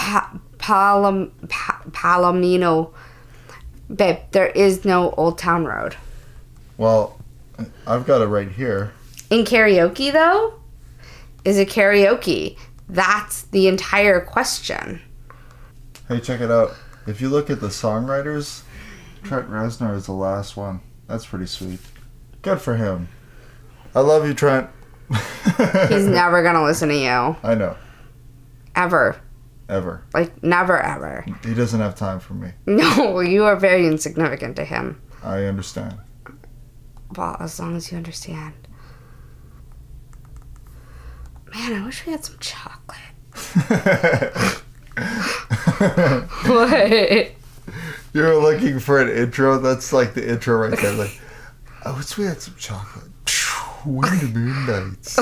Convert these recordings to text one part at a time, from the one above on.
Palomino. Babe, there is no Old Town Road. Well, I've got it right here. In karaoke, though? Is it karaoke? That's the entire question. Hey, check it out. If you look at the songwriters, Trent Reznor is the last one. That's pretty sweet. Good for him. I love you, Trent. He's never gonna listen to you. I know. Ever. Ever. Like, never, ever. He doesn't have time for me. No, you are very insignificant to him. I understand. Well, as long as you understand. Man, I wish we had some chocolate. What? You were looking for an intro? That's like the intro right there. Like, I wish we had some chocolate. Windermere Nights.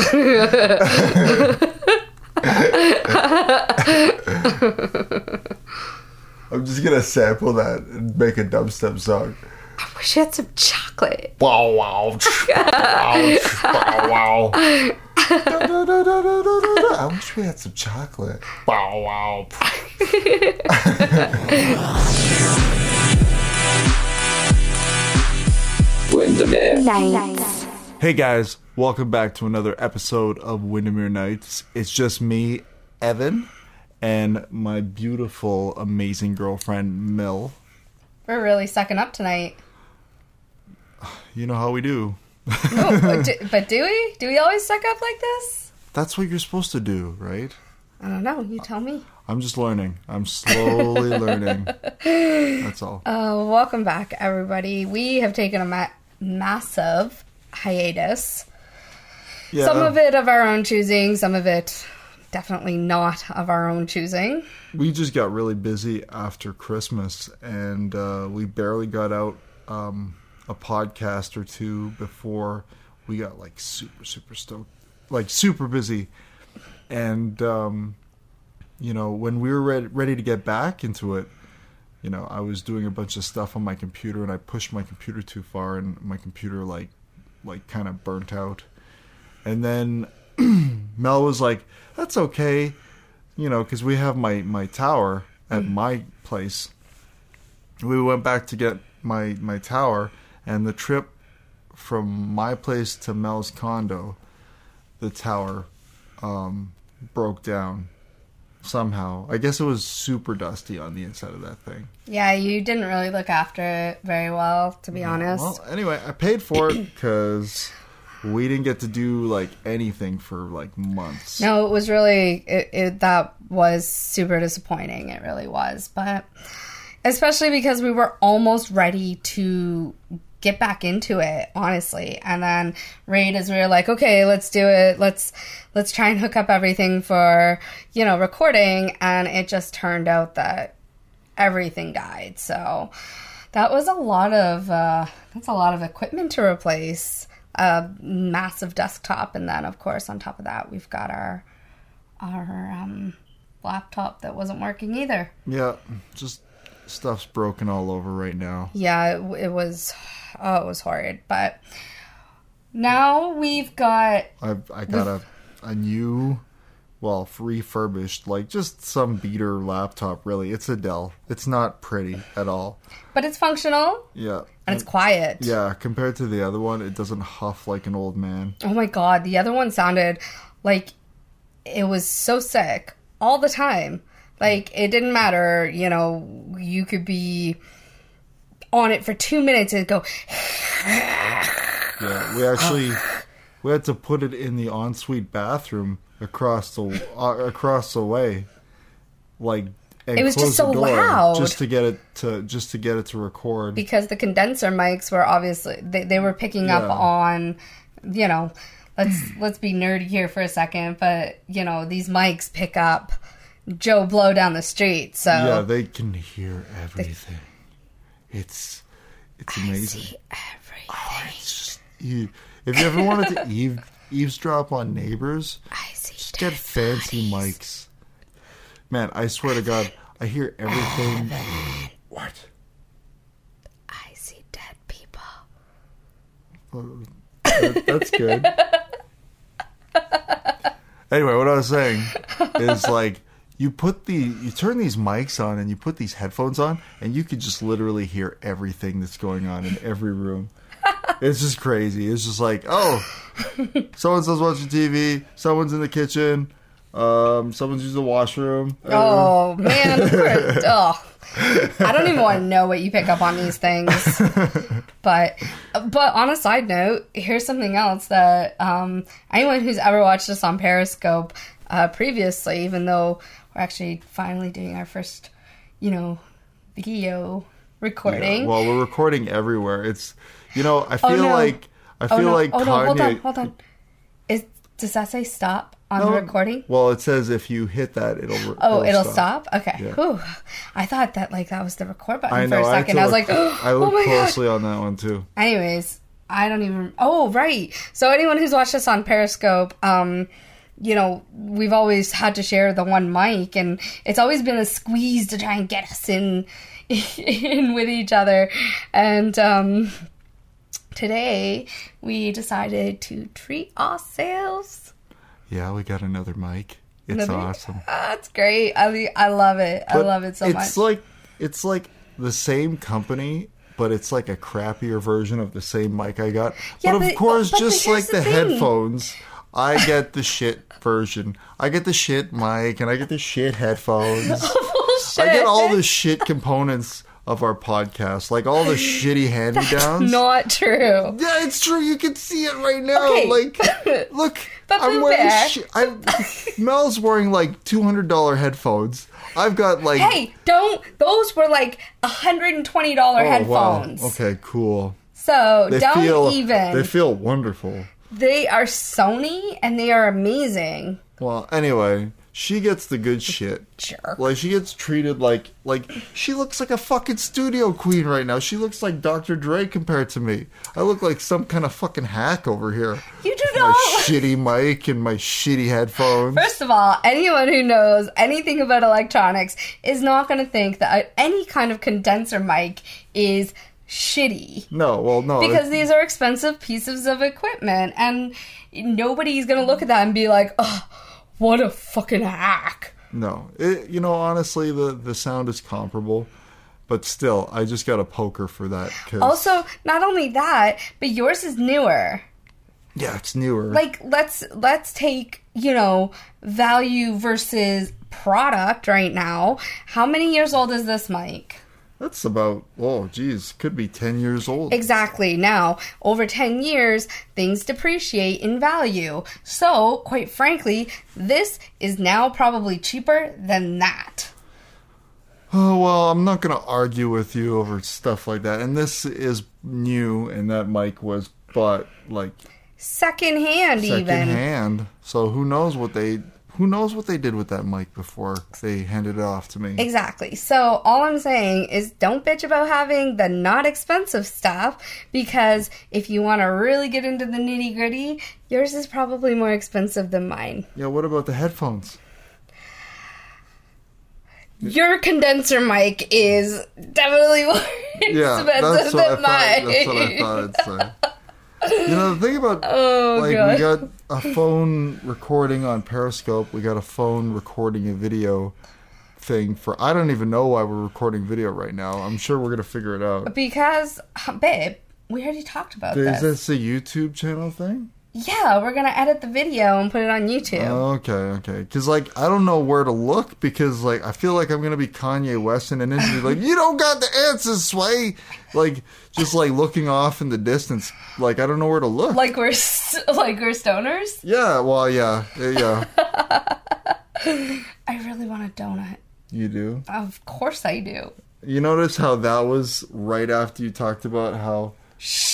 I'm just gonna sample that and make a dubstep song. I wish you had some chocolate. Wow, wow. Wow, wow. I wish we had some chocolate. Wow, wow. Windermere Nights. Hey guys, welcome back to another episode of Windermere Nights. It's just me, Evan, and my beautiful, amazing girlfriend, Mill. We're really sucking up tonight. You know how we do. No, but do we? Do we always suck up like this? That's what you're supposed to do, right? I don't know. You tell me. I'm just learning. I'm slowly learning. That's all. Welcome back, everybody. We have taken a massive hiatus. Yeah. Some of it of our own choosing, some of it definitely not of our own choosing. We just got really busy after Christmas, and we barely got out a podcast or two before we got like super stoked, like super busy. And you know, when we were ready to get back into it, you know, I was doing a bunch of stuff on my computer, and I pushed my computer too far, and my computer like kind of burnt out. And then Mel was like, "That's okay," you know, because we have my tower at my place. We went back to get my tower, and the trip from my place to Mel's condo, the tower broke down somehow. I guess it was super dusty on the inside of that thing. Yeah, you didn't really look after it very well, to be honest. Well, anyway, I paid for it because we didn't get to do like anything for like months. No, it was really, that was super disappointing. It really was. But especially because we were almost ready to get back into it, honestly. And then right as we were like, okay, let's do it. Let's try and hook up everything for, you know, recording. And it just turned out that everything died. So that was a lot of equipment to replace. A massive desktop, and then of course on top of that we've got our laptop that wasn't working either. Yeah, just stuff's broken all over right now. Yeah, it was horrid. But now we've got I got a new, well, refurbished, like just some beater laptop. Really, it's a Dell. It's not pretty at all, but it's functional. Yeah. And it's quiet. Yeah, compared to the other one, it doesn't huff like an old man. Oh my god, the other one sounded like it was so sick all the time. Like, it didn't matter, you know, you could be on it for 2 minutes and it'd go... Yeah, we had to put it in the ensuite bathroom across the way, like... And it was just so loud, just to get it to record, because the condenser mics were obviously they were picking up on, you know, let's be nerdy here for a second, but you know, these mics pick up Joe Blow down the street, so yeah, they can hear everything. It's amazing. I see everything. Oh, it's just, if you ever wanted to eavesdrop on neighbors, just get fancy mics. Man, I swear to God, I hear everything. What? I see dead people. That's good. Anyway, what I was saying is, like, you turn these mics on and you put these headphones on, and you could just literally hear everything that's going on in every room. It's just crazy. It's just like, oh, someone's watching TV, someone's in the kitchen, someone's using the washroom. Oh man, I don't even want to know what you pick up on these things. But on a side note, here's something else that anyone who's ever watched us on Periscope previously, even though we're actually finally doing our first, video recording. Yeah, well, we're recording everywhere. It's, I feel like Kanye. Hold on. Does that say stop on the recording? Well, it says if you hit that, it'll stop? Okay. Yeah. Whew. I thought that that was the record button I know, for a second. I was like, I looked closely on that one too. Anyways, I don't even... Oh, right. So anyone who's watched us on Periscope, we've always had to share the one mic, and it's always been a squeeze to try and get us in with each other. And today, we decided to treat ourselves. Yeah, we got another mic. It's awesome. It's great. I love it. I love it so much. It's like the same company, but it's like a crappier version of the same mic I got. Yeah, but of course, just like the headphones, I get the shit version. I get the shit mic, and I get the shit headphones. Bullshit. I get all the shit components of our podcast, like all the shitty hand-me-downs. Not true. Yeah, it's true. You can see it right now. Okay. Like, look, I'm wearing Mel's wearing like $200 headphones. I've got like... Hey, those were like $120 headphones. Wow. Okay, cool. So, They feel wonderful. They are Sony, and they are amazing. Well, anyway, she gets the good shit. Jerk. Like, she gets treated like she looks like a fucking studio queen right now. She looks like Dr. Dre compared to me. I look like some kind of fucking hack over here. You do not. My shitty mic and my shitty headphones. First of all, anyone who knows anything about electronics is not going to think that any kind of condenser mic is shitty. No. Because these are expensive pieces of equipment, and nobody's going to look at that and be like, oh, what a fucking hack. No. Honestly, the sound is comparable. But still, I just got a poker for that. Also, not only that, but yours is newer. Yeah, it's newer. Like, let's take, value versus product right now. How many years old is this mic? That's about, could be 10 years old. Exactly. Now, over 10 years, things depreciate in value. So, quite frankly, this is now probably cheaper than that. Oh, well, I'm not going to argue with you over stuff like that. And this is new, and that mic was bought, secondhand even. Secondhand. So who knows what they did with that mic before they handed it off to me. Exactly. So all I'm saying is don't bitch about having the not expensive stuff, because if you want to really get into the nitty gritty, yours is probably more expensive than mine. Yeah, what about the headphones? Your condenser mic is definitely more expensive than mine. That's what I thought it'd say. The thing about, God. We got a phone recording on Periscope. We got a phone recording a video thing for, I don't even know why we're recording video right now. I'm sure we're going to figure it out. Because, babe, we already talked about this. Is this a YouTube channel thing? Yeah, we're going to edit the video and put it on YouTube. Okay. Because, I don't know where to look, because, I feel like I'm going to be Kanye West in an interview, you don't got the answers, Sway! Just, looking off in the distance. I don't know where to look. Like we're stoners? Yeah, well, yeah. I really want a donut. You do? Of course I do. You notice how that was right after you talked about how... Shh!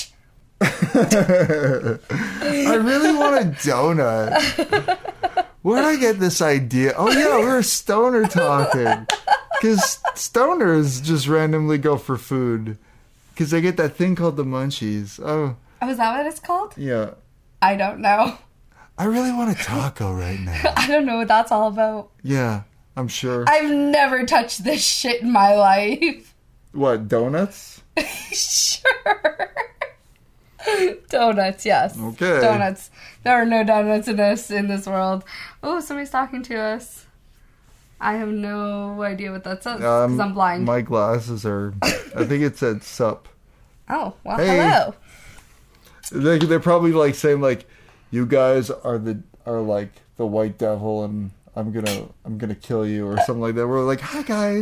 I really want a donut. Where did I get this idea? Oh yeah, we were stoner talking. Because stoners just randomly go for food. Because they get that thing called the munchies. Oh, is that what it's called? Yeah. I don't know. I really want a taco right now. I don't know what that's all about. Yeah, I'm sure. I've never touched this shit in my life. What, donuts? Sure. Donuts, yes. Okay. Donuts. There are no donuts in this world. Oh, somebody's talking to us. I have no idea what that says because I'm blind. My glasses are. I think it said sup. Oh, well, Hey. hello. They're probably like saying like, you guys are like the white devil, and I'm gonna kill you or something like that. We're like, hi guys.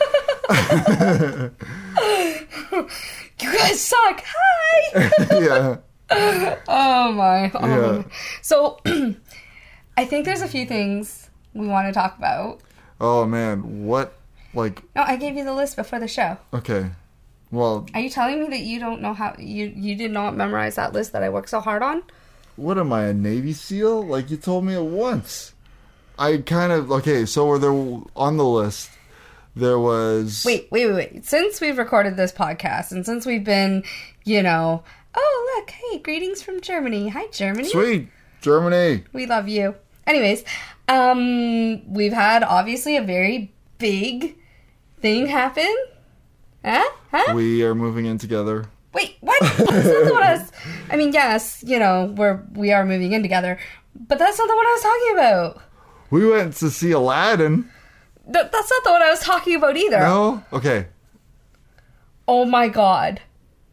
You guys suck. Hi. Yeah. Oh my. Yeah. So, I think there's a few things we want to talk about. Oh man, what? Like, No, I gave you the list before the show. okay. Well, Are you telling me that you don't know how you did not memorize that list that I worked so hard on? what am I, a Navy SEAL? Like, you told me it once. I kind of, okay, so were there, on the list, there was... Wait. Since we've recorded this podcast and since we've been, oh, look, hey, greetings from Germany. Hi, Germany. Sweet! Germany! We love you. Anyways, we've had, obviously, a very big thing happen. Huh? We are moving in together. Wait, what? That's not what I was... I mean, yes, we are moving in together, but that's not the one I was talking about. We went to see Aladdin. That's not the one I was talking about either. No? Okay. Oh my god.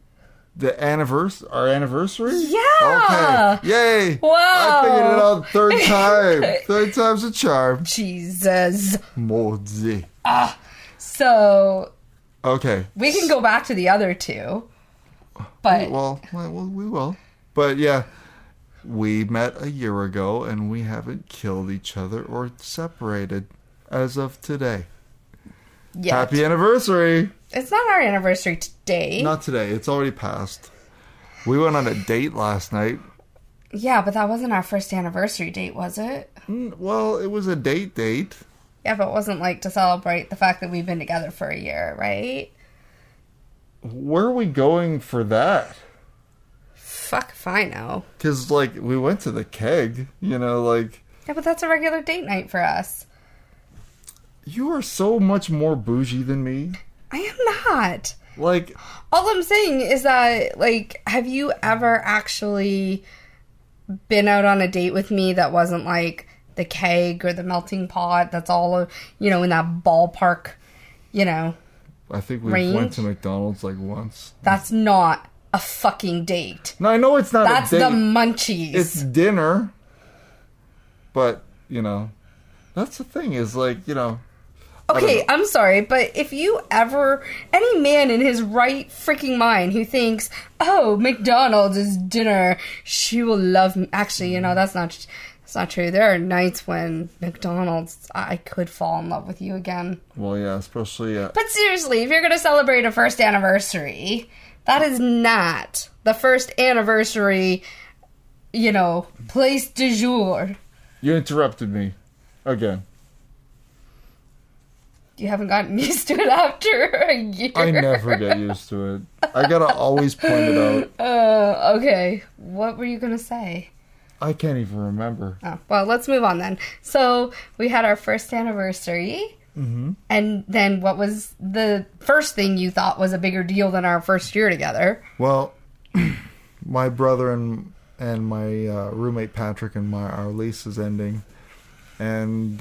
Our anniversary? Yeah! Okay. Yay! Wow! I figured it out third time. Third time's a charm. Jesus. Mozi. So, Okay. we can go back to the other two. But, Well, we will. But yeah, we met a year ago and we haven't killed each other or separated as of today. yeah. Happy anniversary! It's not our anniversary today. Not today. It's already passed. We went on a date last night. Yeah, but that wasn't our first anniversary date, was it? Well, it was a date. Yeah, but it wasn't like to celebrate the fact that we've been together for a year, right? Where are we going for that? Fuck if I know. Because, like, we went to the keg, like... Yeah, but that's a regular date night for us. You are so much more bougie than me. I am not. Like... All I'm saying is that, like, have you ever actually been out on a date with me that wasn't, like, the keg or the melting pot? That's all, in that ballpark, I think we range? went to McDonald's, like, once. That's not a fucking date. No, I know it's not That's a date. the munchies. It's dinner. But, that's the thing is, like, Okay, I'm sorry, but if you ever, any man in his right freaking mind who thinks, oh, McDonald's is dinner, she will love me. Actually, that's not true. There are nights when McDonald's, I could fall in love with you again. Well, yeah, especially... But seriously, if you're going to celebrate a first anniversary, that is not the first anniversary, place du jour. You interrupted me. Again. You haven't gotten used to it after a year. I never get used to it. I gotta always point it out. Okay. What were you going to say? I can't even remember. Oh, well, let's move on then. So, we had our first anniversary. Mm-hmm. And then what was the first thing you thought was a bigger deal than our first year together? Well, my brother and my roommate Patrick and our lease is ending. And,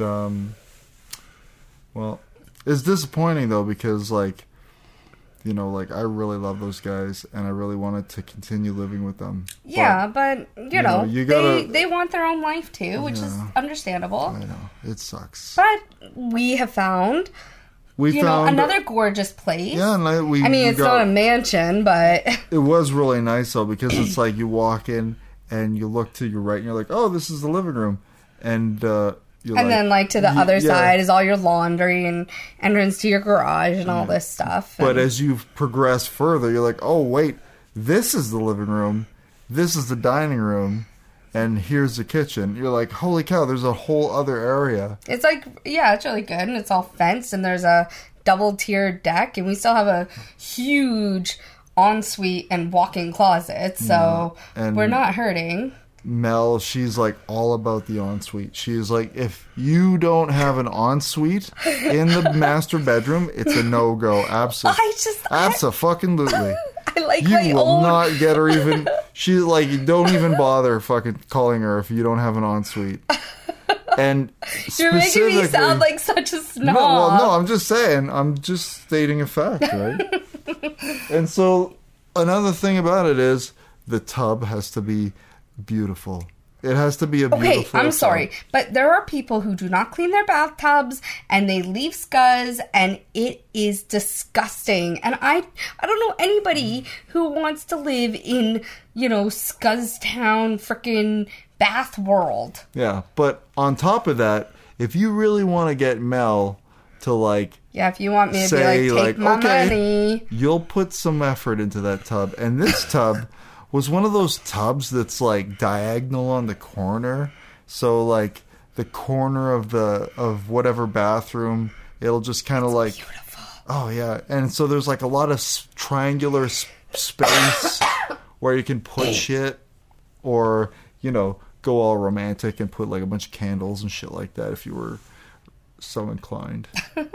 well, it's disappointing, though, because, like, I really love those guys, and I really wanted to continue living with them. Yeah, but, you gotta, they want their own life, too, which is understandable. I know. It sucks. But we have found, another gorgeous place. Yeah, and it's not a mansion, but... It was really nice, though, because it's like you walk in, and you look to your right, and you're like, oh, this is the living room. And, then, to the other side is all your laundry and entrance to your garage and all this stuff. But as you progress further, you're like, oh, wait, this is the living room, this is the dining room, and here's the kitchen. You're like, holy cow, there's a whole other area. It's like, yeah, it's really good, and it's all fenced, and there's a double-tiered deck, and we still have a huge ensuite and walk-in closet, so we're not hurting. Mel, she's like all about the ensuite. She's like, if you don't have an ensuite in the master bedroom, it's a no-go. Absolutely. Abso-fucking-lutely. I like you my will own... not get her even... She's like, don't even bother fucking calling her if you don't have an ensuite. And You're making me specifically- sound like such a snob. No, I'm just saying. I'm just stating a fact, right? And so another thing about it is the tub has to be beautiful. It has to be a beautiful Okay, I'm sorry, tub. but there are people who do not clean their bathtubs and they leave scuzz, and it is disgusting. And I don't know anybody who wants to live in, Scuzztown frickin' bath world. Yeah, but on top of that, if you really want to get Mel to like Yeah, if you want me to say be like, take my money. you'll put some effort into that tub. And this tub was one of those tubs that's like diagonal on the corner. So like the corner of whatever bathroom, it'll just kind of like Beautiful. oh yeah. And so there's like a lot of triangular space where you can put shit, or go all romantic and put like a bunch of candles and shit like that if you were so inclined.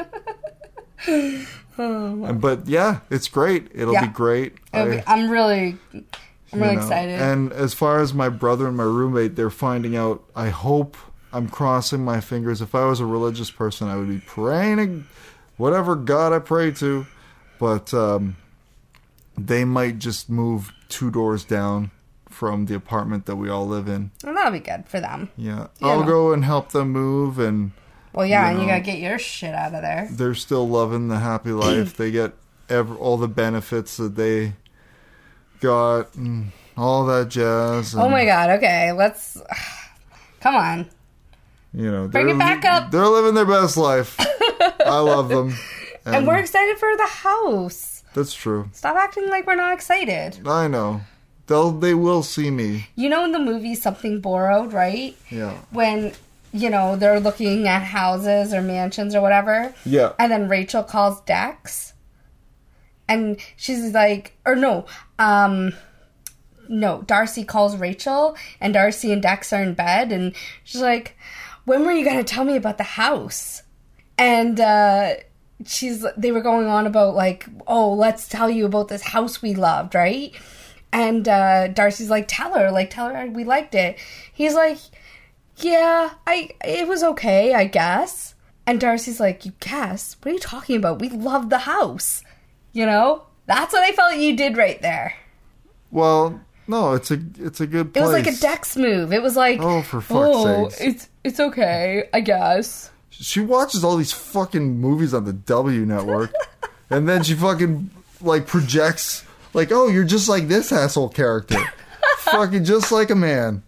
But yeah, it's great. It'll be great. I'm really excited. And as far as my brother and my roommate, they're finding out. I hope, I'm crossing my fingers. If I was a religious person, I would be praying to whatever God I pray to. But they might just move 2 doors down from the apartment that we all live in. Well, that'll be good for them. Yeah. You I'll know. go and help them move, and Well, yeah, You and you know. gotta get your shit out of there. they're still loving the happy life. They get all the benefits that they got and all that jazz. And, Oh my god, okay, let's... Come on. Bring Bring it back up. They're living their best life. I love them. And we're excited for the house. That's true. Stop acting like we're not excited. I know. They will see me. You know in the movie Something Borrowed, right? Yeah. When, they're looking at houses or mansions or whatever. Yeah. And then Rachel calls Dex. And she's like, or no, Darcy calls Rachel, and Darcy and Dex are in bed, and she's like, when were you going to tell me about the house? And they were going on about like, oh, let's tell you about this house we loved, right? And Darcy's like, tell her we liked it. He's like, yeah, it was okay, I guess. And Darcy's like, you guess? What are you talking about? We loved the house. That's what I felt you did right there. Well, no, it's a good place. It was like a Dex move. It was like, Oh, for fuck's sakes. it's okay, I guess. She watches all these fucking movies on the W Network, and then she fucking like projects like, oh, you're just like this asshole character, fucking just like a man,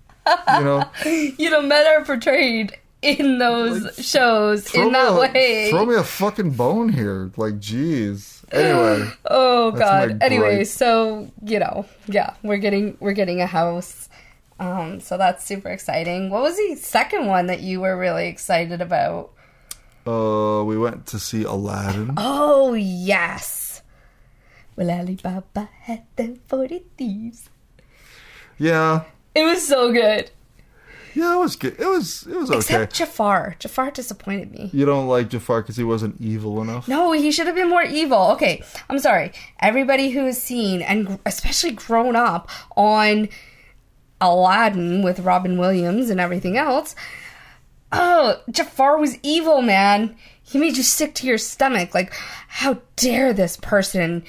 Men are portrayed in those shows in that way. Throw me a fucking bone here, like, jeez. Anyway. Oh That's god. my Anyway, gripe. so yeah, we're getting a house. So that's super exciting. What was the second one that you were really excited about? We went to see Aladdin. Oh yes. Well, Alibaba had them 40 thieves. Yeah. It was so good. Yeah, it was good. It was okay. Except Jafar. Jafar disappointed me. You don't like Jafar because he wasn't evil enough? No, he should have been more evil. Okay, I'm sorry. Everybody who has seen, and especially grown up on Aladdin with Robin Williams and everything else, oh, Jafar was evil, man. He made you sick to your stomach. Like, how dare this person,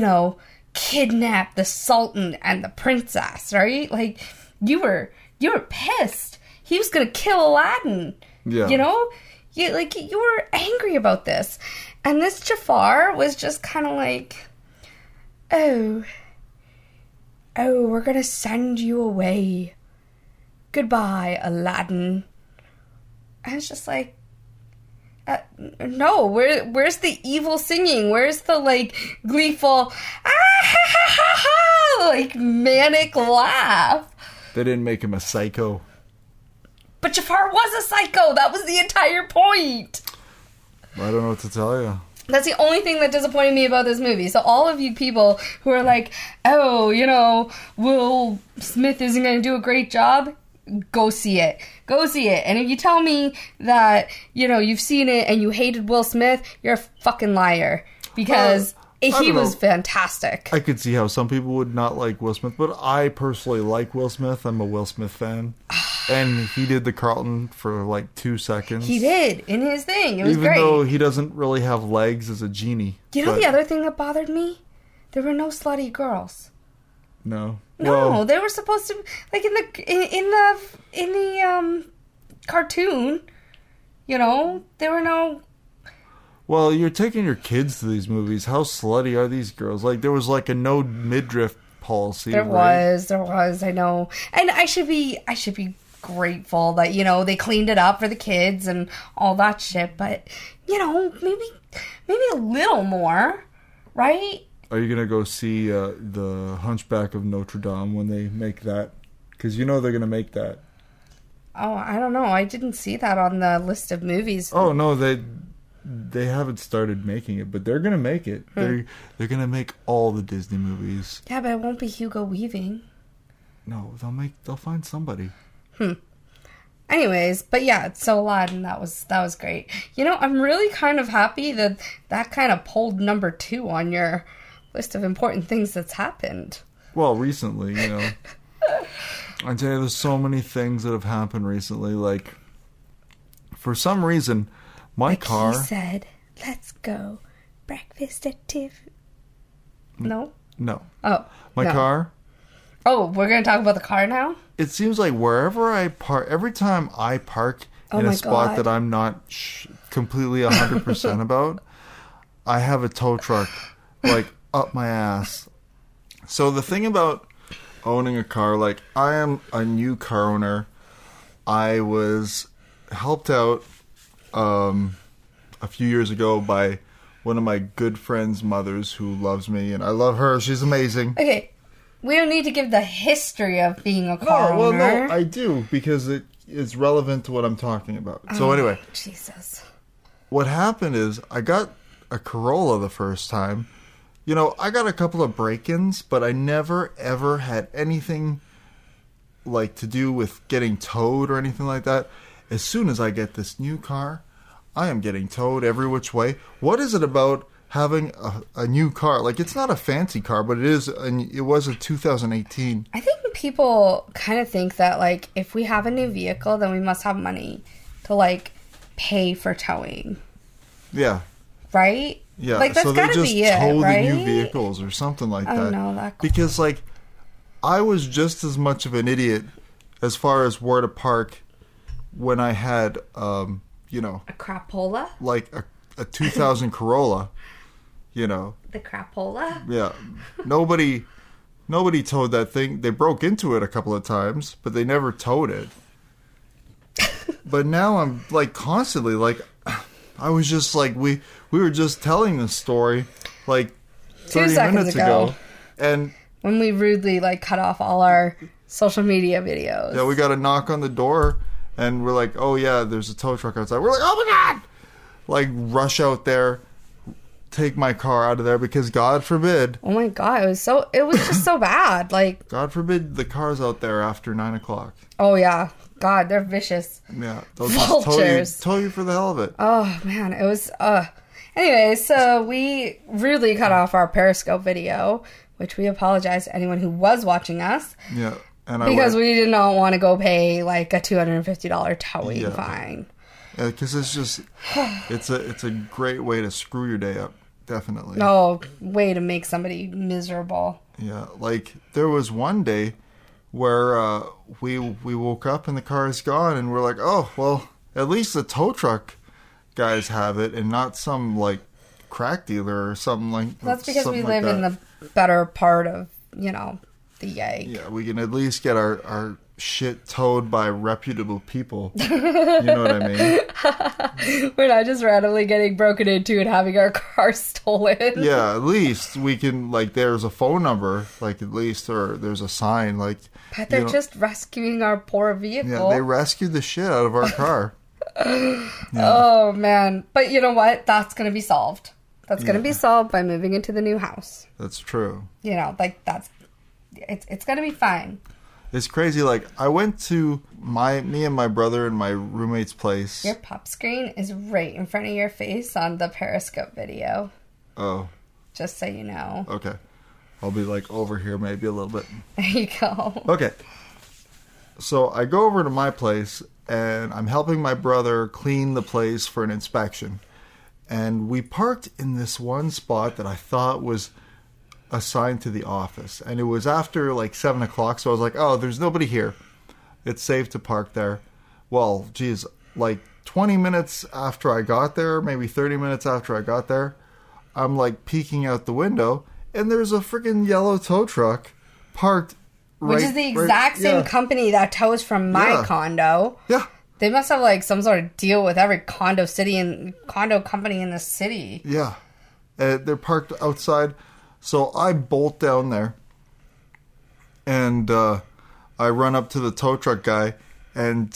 kidnap the Sultan and the princess, right? Like, you were pissed. He was gonna kill Aladdin. Yeah. You were angry about this. And this Jafar was just kind of like, oh, we're gonna send you away. Goodbye, Aladdin. I was just like, no, where's the evil singing? Where's the, like, gleeful, like, manic laugh? They didn't make him a psycho. But Jafar was a psycho. That was the entire point. I don't know what to tell you. That's the only thing that disappointed me about this movie. So all of you people who are like, oh, Will Smith isn't going to do a great job, go see it. Go see it. And if you tell me that, you've seen it and you hated Will Smith, you're a fucking liar. Because he don't was know. fantastic. I could see how some people would not like Will Smith, but I personally like Will Smith. I'm a Will Smith fan. And he did the Carlton for like 2 seconds. He did in his thing. It was Even great. though he doesn't really have legs as a genie. You know the other thing that bothered me? There were no slutty girls. No. No, Well, they were supposed to, like, in the cartoon. You know, there were no. well, you're taking your kids to these movies. How slutty are these girls? Like, there was like a no midriff policy. There right? was. I know, and I should be grateful that, you know, they cleaned it up for the kids and all that shit. But, you know, maybe a little more, right? Are you gonna go see the Hunchback of Notre Dame when they make that? Because you know they're gonna make that. Oh, I don't know. I didn't see that on the list of movies. Oh no, they haven't started making it, but they're gonna make it. They're gonna make all the Disney movies. Yeah, but it won't be Hugo Weaving. No, they'll find somebody. Anyways, but yeah, so Aladdin, that was great. You know, I'm really kind of happy that kind of pulled number 2 on your list of important things that's happened. Well, recently, you know. I tell you, there's so many things that have happened recently. Like, for some reason, my car. He said, "Let's go breakfast at Tiff." No. No. Oh. My no. car. Oh, we're gonna talk about the car now. It seems like wherever I park, every time I park Oh in a my spot God. that I'm not completely 100% about, I have a tow truck like up my ass. So the thing about owning a car, like, I am a new car owner. I was helped out a few years ago by one of my good friend's mothers who loves me, and I love her. She's amazing. Okay, we don't need to give the history of being a car Well, owner. no, I do, because it is relevant to what I'm talking about. So anyway, Jesus. what happened is I got a Corolla the first time. You know, I got a couple of break-ins, but I never, ever had anything like to do with getting towed or anything like that. As soon as I get this new car, I am getting towed every which way. What is it about having a new car? Like, it's not a fancy car, but it was a 2018. I think people kind of think that, like, if we have a new vehicle, then we must have money to, like, pay for towing. Yeah. Right? Yeah, Like, that's so they gotta just be it, tow right? the new vehicles or something like Oh, that. no, that- Because, like, I was just as much of an idiot as far as where to park when I had, you know, A crapola? like a 2000 Corolla, you know. The crapola? Yeah. Nobody towed that thing. They broke into it a couple of times, but they never towed it. But now I'm, like, constantly, like, I was just like, we were just telling this story like 30 seconds minutes ago. And When we rudely, like, cut off all our social media videos. yeah, we got a knock on the door and we're like, oh yeah, there's a tow truck outside. We're like, oh my God! Like, rush out there, take my car out of there, because God forbid, Oh my God, it was just so bad. Like, God forbid the car's out there after 9 o'clock. oh yeah. God, they're vicious. Yeah, they'll just Vultures. tow you for the hell of it. Oh man, it was anyway, so we rudely cut off our Periscope video, which we apologize to anyone who was watching us, Yeah, and because we did not want to go pay like a $250 towing Yeah. fine. because it's just it's a great way to screw your day up, definitely. No way to make somebody miserable. Yeah, like there was one day where we woke up and the car is gone, and we're like, oh well, at least the tow truck guys have it, and not some like crack dealer or something like. That's because we something like live in that. the better part of, you know, the Yag. Yeah, we can at least get our shit towed by reputable people. You know what I mean? We're not just randomly getting broken into and having our car stolen. Yeah, at least we can, like, there's a phone number, like, at least, or there's a sign, like. But they're you know, just rescuing our poor vehicle. Yeah, they rescued the shit out of our car. Oh man. But you know what? That's going to be solved. That's going to be solved by moving into the new house. That's true. You know, like it's going to be fine. It's crazy. Like, I went to me and my brother and my roommate's place. Your pop screen is right in front of your face on the Periscope video. Oh, Just so you know. okay. I'll be like over here maybe a little bit. There you go. Okay. So I go over to my place, and I'm helping my brother clean the place for an inspection. And we parked in this one spot that I thought was assigned to the office. And it was after like 7 o'clock, so I was like, oh, there's nobody here. It's safe to park there. Well, geez, like 20 minutes after I got there, maybe 30 minutes after I got there, I'm like peeking out the window, and there's a freaking yellow tow truck parked Which is the exact same company that tows from my condo. Yeah. They must have like some sort of deal with every condo company in the city. Yeah. They're parked outside. So I bolt down there, and I run up to the tow truck guy, and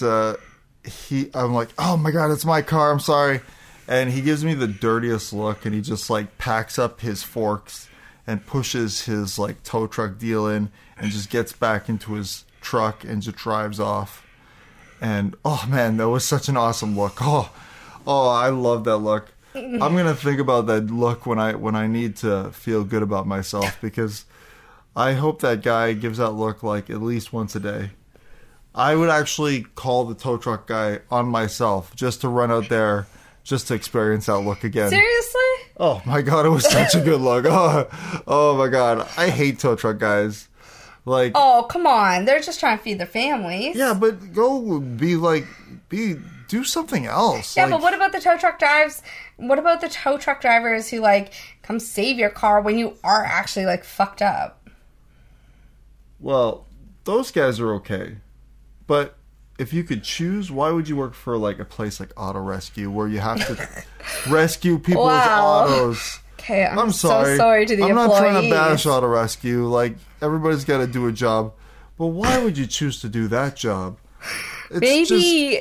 I'm like, oh my God, it's my car, I'm sorry. And he gives me the dirtiest look, and he just like packs up his forks and pushes his like tow truck deal in and just gets back into his truck and just drives off. And oh man, that was such an awesome look. Oh, I love that look. I'm gonna think about that look when I need to feel good about myself, because I hope that guy gives that look like at least once a day. I would actually call the tow truck guy on myself just to run out there, just to experience that look again. Seriously? Oh my God, it was such a good look. Oh my God, I hate tow truck guys. Like, oh come on, they're just trying to feed their families. Yeah, but go do something else. Yeah, like, but what about the tow truck drivers? What about the tow truck drivers who like come save your car when you are actually like fucked up? Well, those guys are okay, but if you could choose, why would you work for like a place like Auto Rescue where you have to rescue people's autos? Okay, I'm sorry. So sorry to the employees. I'm not trying to bash Auto Rescue. Like, everybody's got to do a job, but why would you choose to do that job? It's maybe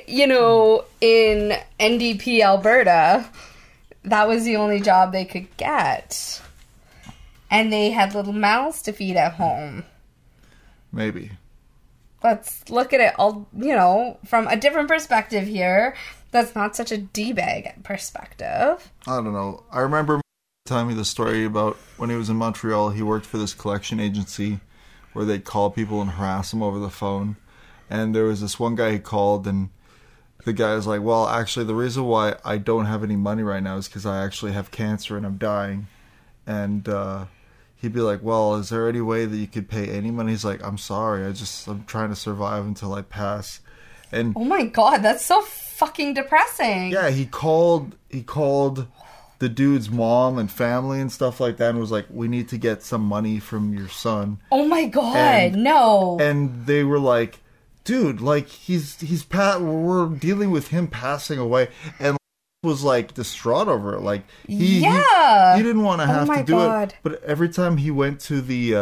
in NDP Alberta, that was the only job they could get, and they had little mouths to feed at home. Maybe. Let's look at it all, from a different perspective here. That's not such a D-bag perspective. I don't know. I remember telling me the story about when he was in Montreal. He worked for this collection agency where they'd call people and harass them over the phone. And there was this one guy who called, and the guy was like, well, actually, the reason why I don't have any money right now is because I actually have cancer and I'm dying. And he'd be like, well, is there any way that you could pay any money? He's like, I'm sorry. I'm trying to survive until I pass. And oh my God, that's so fucking depressing. Yeah, he called the dude's mom and family and stuff like that and was like, we need to get some money from your son. Oh my God, no. And they were like, dude, like we're dealing with him passing away, and was like distraught over it. Like he didn't want to have to do it. But every time he went to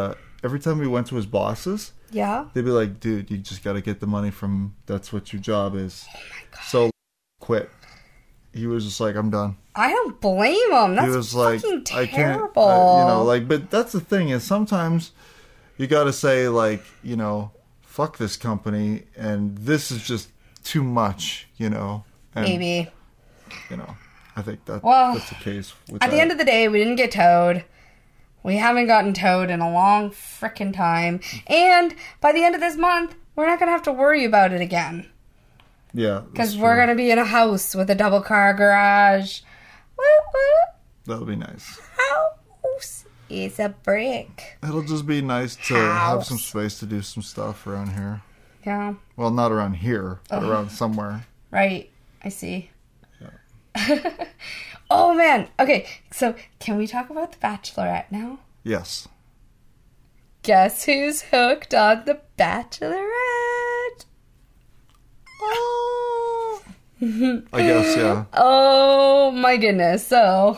his bosses, they'd be like, dude, you just got to get the money from. That's what your job is. Oh my God. So quit. He was just like, I'm done. I don't blame him. That's he was fucking like, terrible. I can't, but that's the thing is sometimes you got to say like, fuck this company, and this is just too much, and, maybe. I think that's the case with at the end of the day, we didn't get towed. We haven't gotten towed in a long frickin' time. And by the end of this month, we're not going to have to worry about it again. Yeah. Because we're going to be in a house with a double car garage. That'll be nice. House is a brick. It'll just be nice to have some space to do some stuff around here. Yeah. Well, not around here, but around somewhere. Right. I see. Yeah. Oh, man. Okay, so can we talk about The Bachelorette now? Yes. Guess who's hooked on The Bachelorette? Oh. I guess, yeah. Oh, my goodness. So,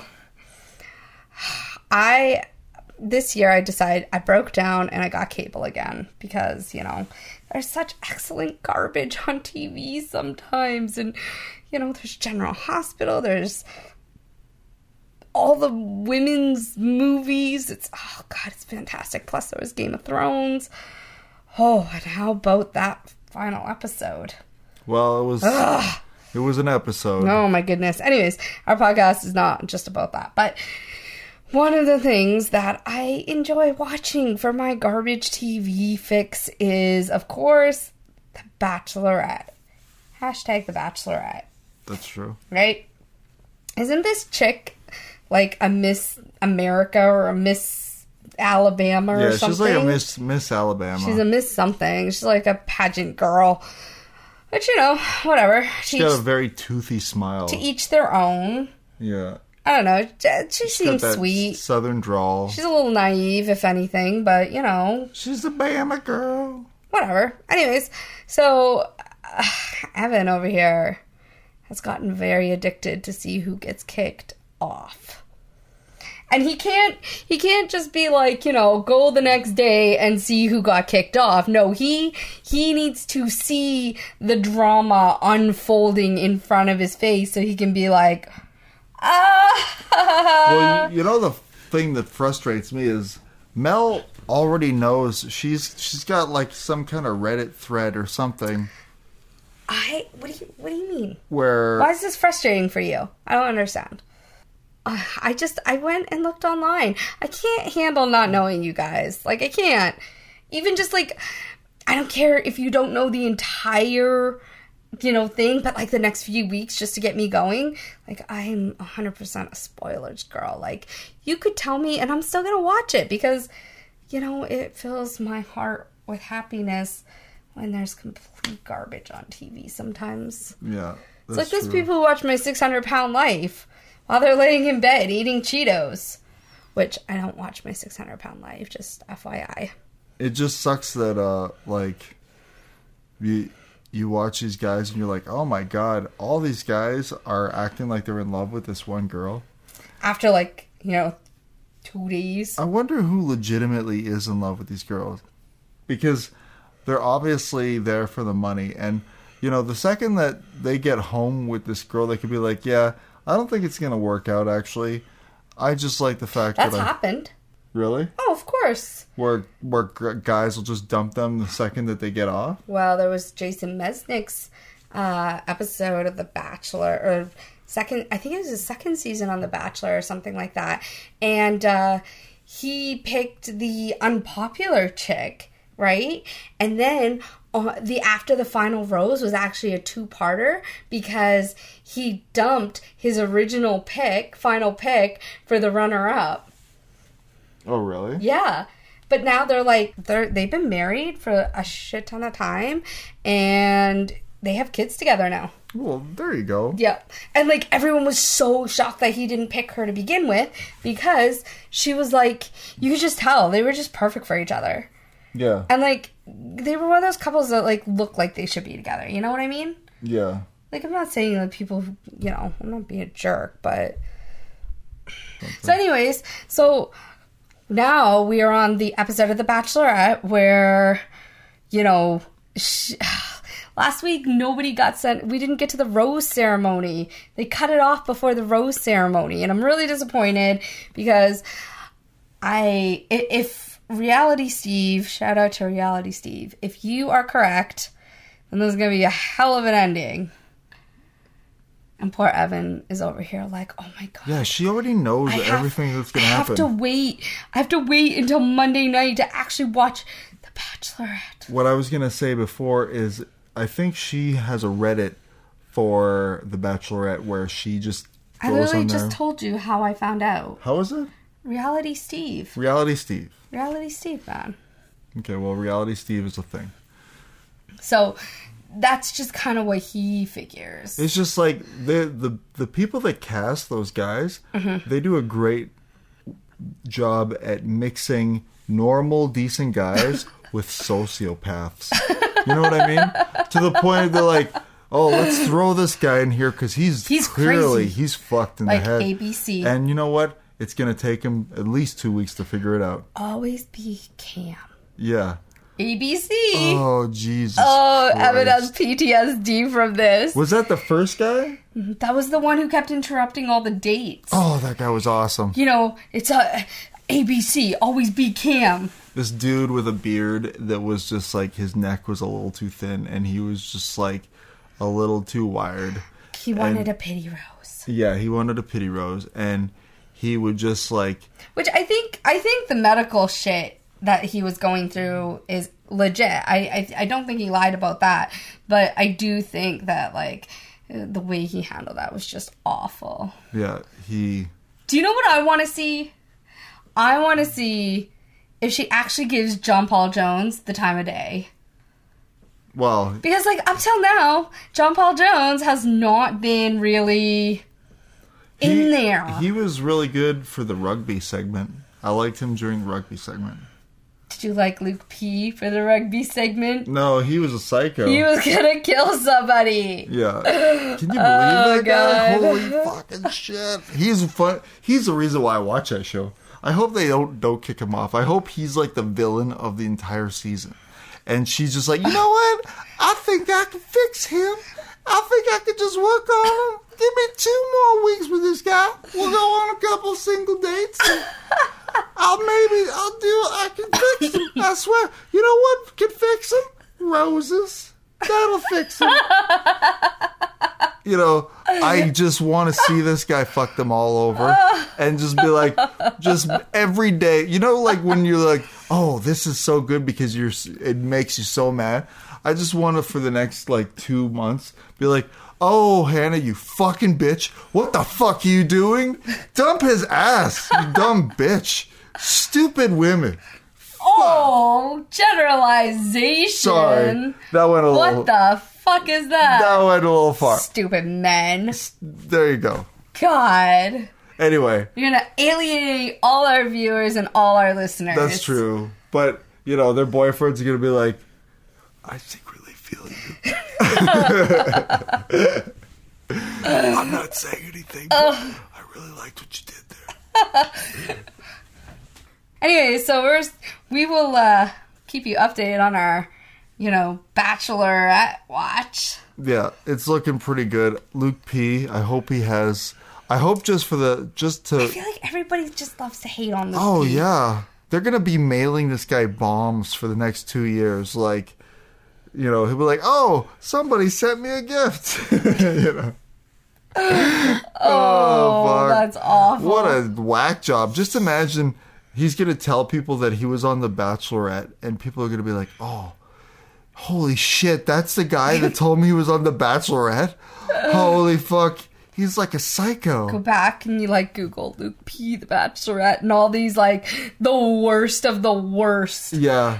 this year I decided I broke down and I got cable again because, there's such excellent garbage on TV sometimes. And, there's General Hospital, there's all the women's movies. It's fantastic. Plus there was Game of Thrones. Oh, and how about that final episode? Well, it was an episode. Oh my goodness. Anyways, our podcast is not just about that, but one of the things that I enjoy watching for my garbage TV fix is, of course, The Bachelorette. Hashtag The Bachelorette. That's true. Right? Isn't this chick like a Miss America or a Miss Alabama or something? Yeah, she's like a Miss Alabama. She's a Miss something. She's like a pageant girl. But, you know, whatever. She's got a very toothy smile. To each their own. Yeah. I don't know. She seems sweet. Southern drawl. She's a little naive, if anything, but, you know. She's a Bama girl. Whatever. Anyways, so Evan over here has gotten very addicted to see who gets kicked off. And he can't just be like, you know, go the next day and see who got kicked off. No, he needs to see the drama unfolding in front of his face so he can be like, Well, you know, the thing that frustrates me is Mel already knows she's got like some kind of Reddit thread or something. What do you mean? Why is this frustrating for you? I don't understand. I went and looked online. I can't handle not knowing you guys. Like, I can't. Even just like, I don't care if you don't know the entire, you know, thing, but like the next few weeks just to get me going. Like, I'm 100% a spoilers girl. Like, you could tell me and I'm still gonna watch it because, you know, it fills my heart with happiness when there's complete garbage on TV sometimes. Yeah. It's like those people who watch My 600-Pound Life while they're laying in bed eating Cheetos. Which, I don't watch My 600-Pound Life, just FYI. It just sucks that, like, you watch these guys and you're like, oh my god, all these guys are acting like they're in love with this one girl. After, like, you know, 2 days. I wonder who legitimately is in love with these girls. Because they're obviously there for the money. And, you know, the second that they get home with this girl, they could be like, yeah, I don't think it's going to work out, actually. I just like the fact That's happened. Really? Oh, of course. Where guys will just dump them the second that they get off? Well, there was Jason Mesnick's episode of The Bachelor, or I think it was his second season on The Bachelor or something like that. And he picked the unpopular chick, right? And then after the final rose was actually a 2-parter because he dumped his original final pick for the runner-up. Oh, really? Yeah. But now they've been married for a shit ton of time and they have kids together now. Well, there you go. Yep. And like everyone was so shocked that he didn't pick her to begin with because she was like, you could just tell they were just perfect for each other. Yeah. And like they were one of those couples that like look like they should be together. You know what I mean? Yeah. Like, I'm not saying that people who, you know, I'm not being a jerk, but so anyways, so now we are on the episode of The Bachelorette where, you know, last week nobody got sent. We didn't get to the rose ceremony. They cut it off before the rose ceremony, and I'm really disappointed because if Reality Steve, shout out to Reality Steve, if you are correct, then there's gonna be a hell of an ending. And poor Evan is over here like, oh my god. Yeah, she already knows everything that's going to happen. I have to wait until Monday night to actually watch The Bachelorette. What I was going to say before is I think she has a Reddit for The Bachelorette where she just goes on there. I literally just told you how I found out. How is it? Reality Steve. Reality Steve. Reality Steve, man. Okay, well, Reality Steve is a thing. So that's just kind of what he figures. It's just like the people that cast those guys, they do a great job at mixing normal, decent guys with sociopaths. You know what I mean? To the point they're like, oh, let's throw this guy in here because he's clearly crazy. He's fucked in like the head. ABC. And you know what? It's going to take him at least 2 weeks to figure it out. Always be Cam. Yeah. ABC. Oh, Jesus. Oh, Christ. Evan has PTSD from this. Was that the first guy? That was the one who kept interrupting all the dates. Oh, that guy was awesome. You know, it's ABC, always be Cam. This dude with a beard that was just like, his neck was a little too thin and he was just like a little too wired. He wanted a pity rose. Yeah, he wanted a pity rose and he would just like... Which I think the medical shit that he was going through is legit. I don't think he lied about that, but I do think that like the way he handled that was just awful. Yeah, he... Do you know what I want to see? I want to see if she actually gives John Paul Jones the time of day. Well... Because, like, up till now, John Paul Jones has not been really in there. He was really good for the rugby segment. I liked him during the rugby segment. Did you like Luke P for the rugby segment? No, he was a psycho. He was gonna kill somebody. Yeah. Can you believe that guy? Holy fucking shit. He's fun. He's the reason why I watch that show. I hope they don't kick him off. I hope he's like the villain of the entire season. And she's just like, you know what? I think I can fix him. I think I could just work on him. Give me 2 more weeks with this guy. We'll go on a couple single dates. I can fix him. I swear. You know what can fix him? Roses. That'll fix him. You know, I just want to see this guy fuck them all over and just be like, just every day. You know, like when you're like, oh, this is so good because it makes you so mad. I just want to, for the next like 2 months, be like, oh, Hannah, you fucking bitch. What the fuck are you doing? Dump his ass, you dumb bitch. Stupid women. Oh, generalization. Sorry. That went a little... What the fuck is that? That went a little far. Stupid men. There you go. God. Anyway. You're going to alienate all our viewers and all our listeners. That's true. But, you know, their boyfriends are going to be like, I secretly feel you. I'm not saying anything, but I really liked what you did there. Anyway, so we will keep you updated on our, Bachelorette watch. Yeah, it's looking pretty good. Luke P, I hope just to... I feel like everybody just loves to hate on Luke P. Oh, yeah. They're going to be mailing this guy bombs for the next 2 years. Like, he'll be like, oh, somebody sent me a gift. Oh, fuck. That's awful. What a whack job. Just imagine he's going to tell people that he was on The Bachelorette, and people are going to be like, oh, holy shit, that's the guy that told me he was on The Bachelorette? Holy fuck. He's like a psycho. Go back and you Google Luke P, The Bachelorette, and all these the worst of the worst. Yeah.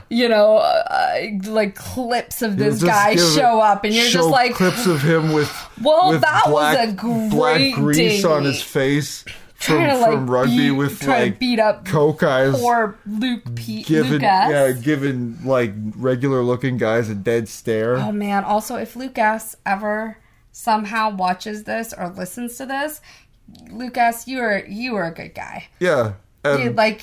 Clips of this guy show up, and you're just like, clips of him with that black, was a great black grease date. on his face from rugby trying to beat up coke eyes. Poor Luke P. Giving regular looking guys a dead stare. Oh man! Also, if Luke S. ever somehow watches this or listens to this, Lucas, you were a good guy. Yeah. Man, I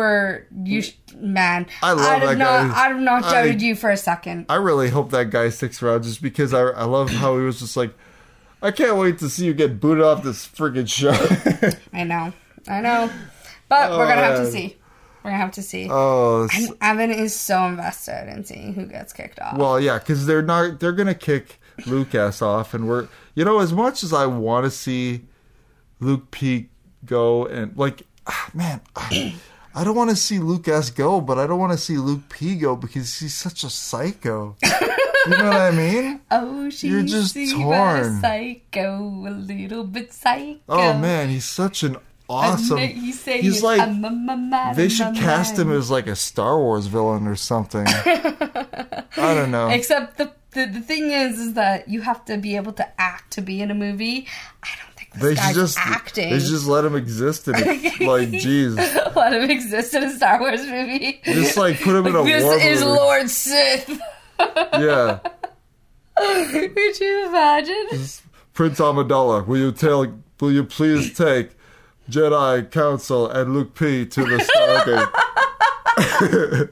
love that guy. I have not doubted you for a second. I really hope that guy sticks around just because I love how he was just like, I can't wait to see you get booted off this friggin' show. I know. But we're going to have to see. We're going to have to see. Oh. And Evan is so invested in seeing who gets kicked off. Well, yeah, because they're going to kick Lucas off, and we're, as much as I want to see Luke P go, and man, I don't want to see Lucas go, but I don't want to see Luke P go because he's such a psycho. You know what I mean? Oh, you're just torn. Psycho, a little bit psycho. Oh man, he's such an awesome. He's like, they should cast him as a Star Wars villain or something. I don't know. Except the thing is that you have to be able to act to be in a movie. I don't think this guy's acting. They should just let him exist in it. Jeez. Let him exist in a Star Wars movie. Just put him in a war movie. This is Lord Sith. Yeah. Could you imagine? Prince Amidala, will you please take Jedi Council and Luke P to the Stargate?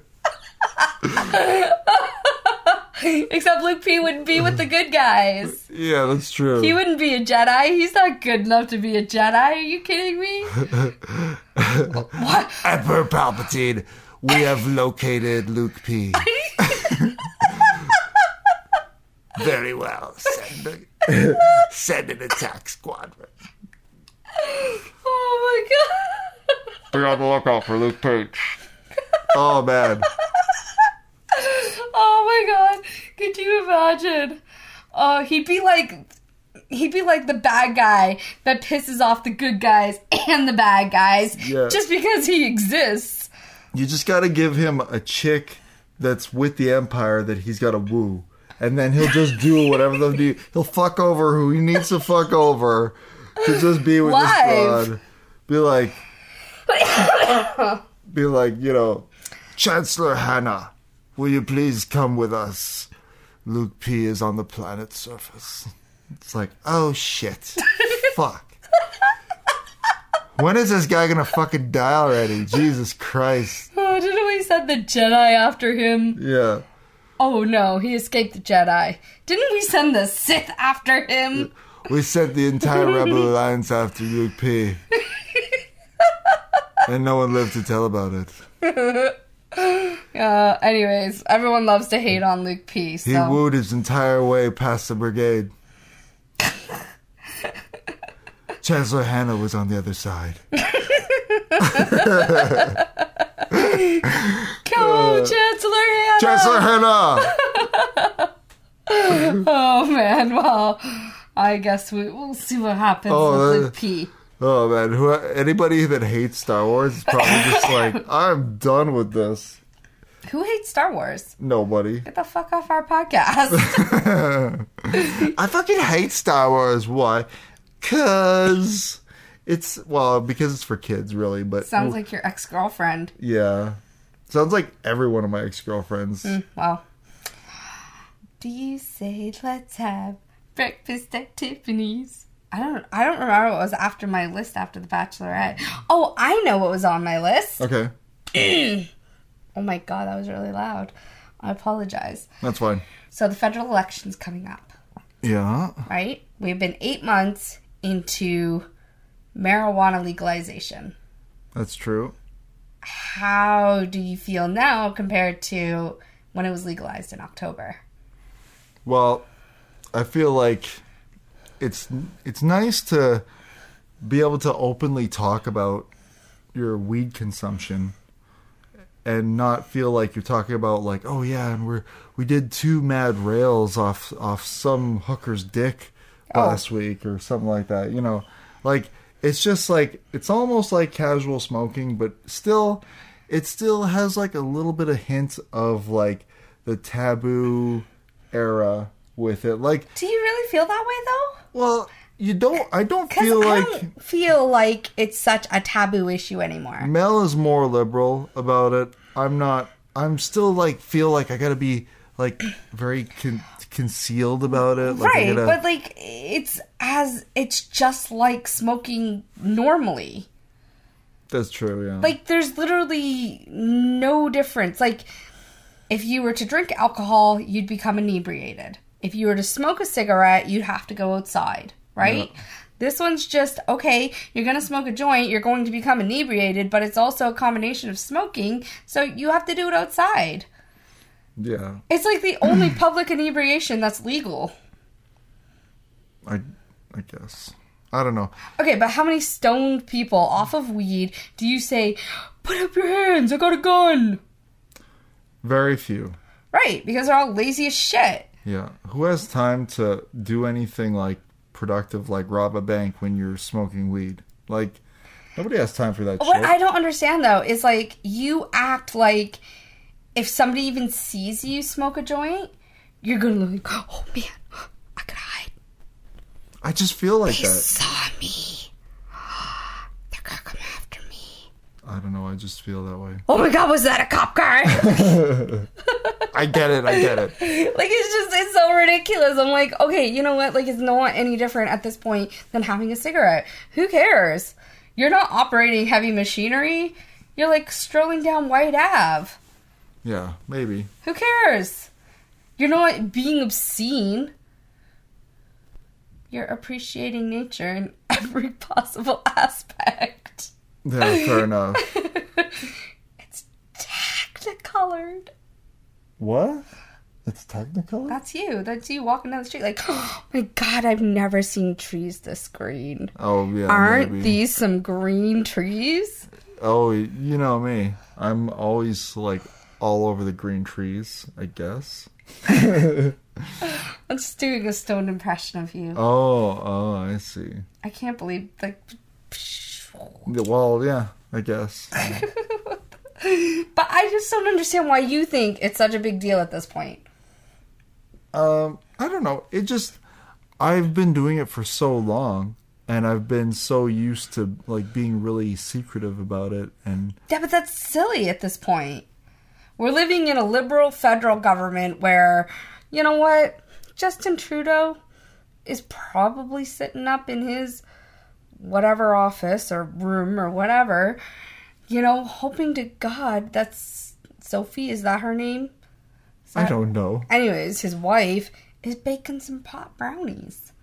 Except Luke P wouldn't be with the good guys. Yeah, that's true. He wouldn't be a Jedi. He's not good enough to be a Jedi. Are you kidding me? What? Emperor Palpatine, we have located Luke P. Very well. Send an attack squadron. Oh my god. Be on the lookout for Luke P. Oh man. Could you imagine? Oh, he'd be like the bad guy that pisses off the good guys and the bad guys just because he exists. You just got to give him a chick that's with the Empire that he's got to woo. And then he'll just do whatever they'll do. He'll fuck over who he needs to fuck over to just be with this broad. Be like, you know, Chancellor Hannah, will you please come with us? Luke P is on the planet's surface. It's like, oh shit. Fuck. When is this guy gonna fucking die already? Jesus Christ. Oh, didn't we send the Jedi after him? Yeah. Oh no, he escaped the Jedi. Didn't we send the Sith after him? We sent the entire Rebel Alliance after Luke P. And no one lived to tell about it. Anyways, everyone loves to hate on Luke P. So. He wooed his entire way past the brigade. Chancellor Hannah was on the other side. Go, Chancellor Hannah! Chancellor Hannah! Oh, man. Well, I guess we'll see what happens with Luke P. Oh, man. Anybody that hates Star Wars is probably just like, I'm done with this. Who hates Star Wars? Nobody. Get the fuck off our podcast. I fucking hate Star Wars. Why? Because it's for kids, really. But sounds like your ex-girlfriend. Yeah. Sounds like every one of my ex-girlfriends. Well. Do you say let's have breakfast at Tiffany's? I don't remember what was after my list after The Bachelorette. Oh, I know what was on my list. Okay. Oh my god, that was really loud. I apologize. That's fine. So the federal election's coming up. Yeah. Right? We've been 8 months into marijuana legalization. That's true. How do you feel now compared to when it was legalized in October? Well, I feel like it's nice to be able to openly talk about your weed consumption and not feel like you're talking about like, oh yeah, and we did 2 mad rails off some hooker's dick last week or something like that. You know, like it's just like it's almost like casual smoking, but it still has like a little bit of hint of like the taboo era with it. Like, do you really feel that way though? Well, you don't. I don't feel like it's such a taboo issue anymore. Mel is more liberal about it. I'm not. I'm still like feel like I gotta be like very concealed about it. Like, right, but like it's just like smoking normally. That's true. Yeah. Like there's literally no difference. Like if you were to drink alcohol, you'd become inebriated. If you were to smoke a cigarette, you'd have to go outside. Right? Yeah. This one's just, okay, you're going to smoke a joint, you're going to become inebriated, but it's also a combination of smoking, so you have to do it outside. Yeah. It's like the only public inebriation that's legal. I guess. I don't know. Okay, but how many stoned people off of weed do you say, put up your hands, I got a gun? Very few. Right, because they're all lazy as shit. Yeah. Who has time to do anything like productive, like rob a bank when you're smoking weed? Like, nobody has time for that shit. What I don't understand, though, is like, you act like if somebody even sees you smoke a joint, you're gonna like, oh man, I gotta hide. I just feel like they that. Saw me. They're gonna come after me. I don't know, I just feel that way. Oh my god, was that a cop car? I get it. Like, it's so ridiculous. I'm like, okay, you know what? Like, it's not any different at this point than having a cigarette. Who cares? You're not operating heavy machinery. You're, like, strolling down White Ave. Yeah, maybe. Who cares? You're not being obscene. You're appreciating nature in every possible aspect. Yeah, fair enough. It's technicolored. What? It's Technicolor? That's you walking down the street like, oh my god, I've never seen trees this green. Oh, yeah. Aren't these some green trees? Oh, you know me. I'm always like all over the green trees, I guess. I'm just doing a stoned impression of you. Oh, I see. I can't believe, like... Well, yeah, I guess. But I just don't understand why you think it's such a big deal at this point. I don't know. I've been doing it for so long, and I've been so used to, like, being really secretive about it, and... Yeah, but that's silly at this point. We're living in a liberal federal government where, you know what? Justin Trudeau is probably sitting up in his whatever office or room or whatever, hoping to God that's Sophie, is that her name? I don't know. Anyways, his wife is baking some pot brownies.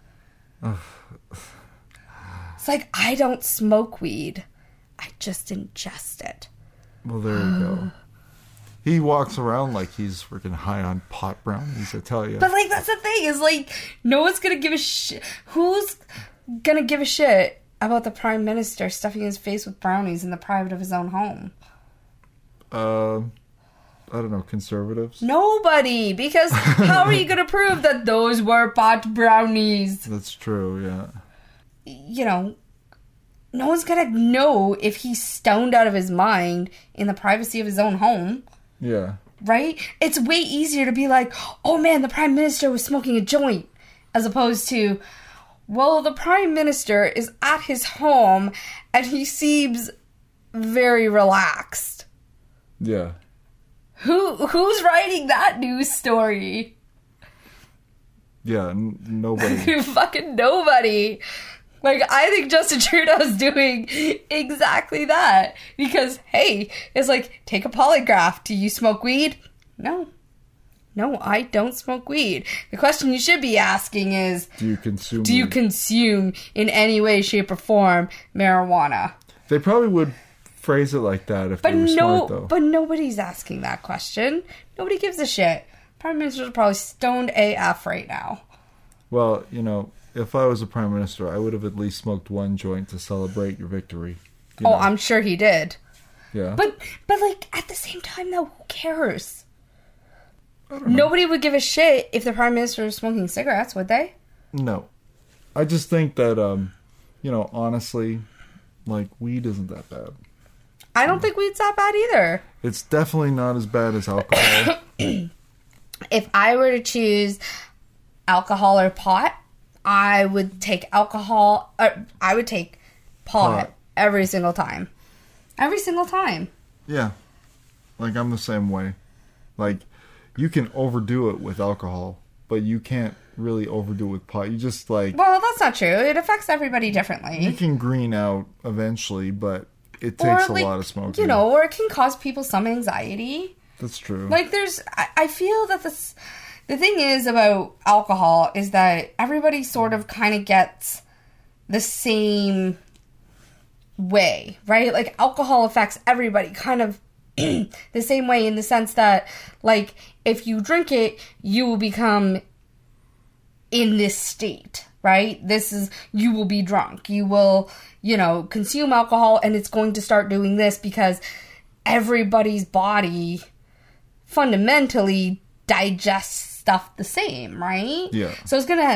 It's like, I don't smoke weed. I just ingest it. Well, there you go. He walks around like he's freaking high on pot brownies, I tell you. But, like, that's the thing, is, like, no one's gonna give a shit. Who's gonna give a shit about the Prime Minister stuffing his face with brownies in the private of his own home? I don't know, conservatives? Nobody! Because how are you gonna prove that those were pot brownies? That's true, yeah. No one's gonna know if he's stoned out of his mind in the privacy of his own home. Yeah. Right? It's way easier to be like, oh man, the Prime Minister was smoking a joint. As opposed to, well, the Prime Minister is at his home and he seems very relaxed. Yeah. Who's writing that news story? Yeah, nobody. Fucking nobody. Like, I think Justin Trudeau's doing exactly that. Because, hey, it's like, take a polygraph. Do you smoke weed? No. No, I don't smoke weed. The question you should be asking is, do you consume in any way, shape, or form marijuana? They probably would phrase it like that if they were smart, though. But nobody's asking that question. Nobody gives a shit. Prime Minister's probably stoned AF right now. Well, if I was a Prime Minister, I would have at least smoked one joint to celebrate your victory. I'm sure he did. Yeah. But like, at the same time, though, who cares? Nobody would give a shit if the Prime Minister was smoking cigarettes, would they? No. I just think that, honestly, like, weed isn't that bad. I don't think weed's that bad either. It's definitely not as bad as alcohol. If I were to choose alcohol or pot, I would take alcohol. I would take pot every single time. Every single time. Yeah. Like, I'm the same way. Like, you can overdo it with alcohol, but you can't really overdo it with pot. You just, like... Well, that's not true. It affects everybody differently. You can green out eventually, but it takes a lot of smoking. Or it can cause people some anxiety. That's true. Like, I feel that the thing is about alcohol is that everybody sort of kind of gets the same way, right? Like, alcohol affects everybody kind of the same way, in the sense that, like, if you drink it, you will become in this state, right? You will be drunk. You will, consume alcohol, and it's going to start doing this because everybody's body fundamentally digests stuff the same, right? Yeah. So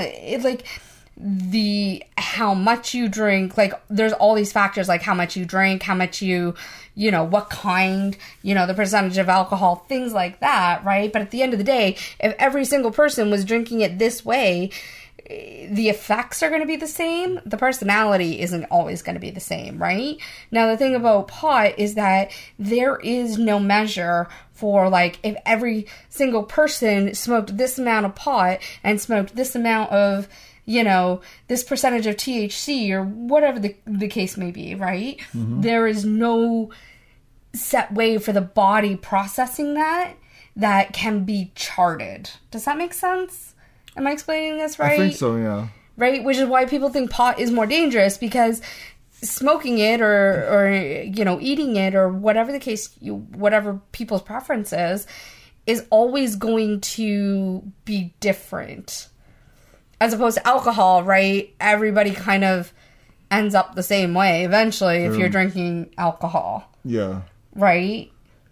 how much you drink, like, there's all these factors, like how much you drink, how much what kind, the percentage of alcohol, things like that, right? But at the end of the day, if every single person was drinking it this way, the effects are going to be the same. The personality isn't always going to be the same, right? Now, the thing about pot is that there is no measure for, like, if every single person smoked this amount of pot and smoked this amount of, this percentage of THC or whatever the case may be, right? Mm-hmm. There is no set way for the body processing that can be charted. Does that make sense? Am I explaining this right? I think so, yeah. Right? Which is why people think pot is more dangerous, because smoking it or eating it or whatever the case, whatever people's preference is always going to be different. As opposed to alcohol, right? Everybody kind of ends up the same way eventually if you're drinking alcohol. Yeah. Right?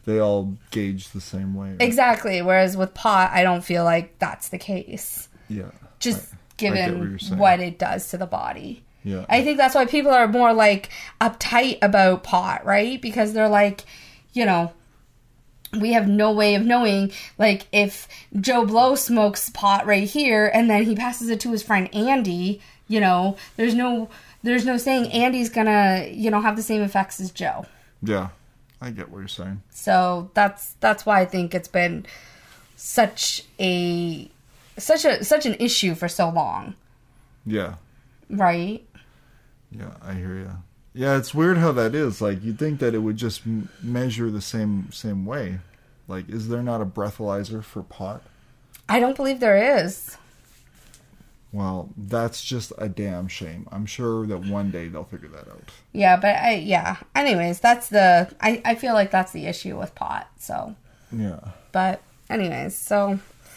they all gauge the same way. Right? Exactly. Whereas with pot, I don't feel like that's the case. Yeah. Just I given get what it does to the body. Yeah. I think that's why people are more like uptight about pot, right? Because they're like, you know, we have no way of knowing, like, if Joe Blow smokes pot right here and then he passes it to his friend Andy, you know, there's no saying Andy's gonna, you know, have the same effects as Joe. Yeah, I get what you're saying. So that's why I think it's been such an issue for so long. Yeah. Right? Yeah, I hear you. Yeah, it's weird how that is. Like, you'd think that it would just measure the same way. Like, is there not a breathalyzer for pot? I don't believe there is. Well, that's just a damn shame. I'm sure that one day they'll figure that out. Yeah, but anyways, I feel like that's the issue with pot, so. Yeah. But anyways, so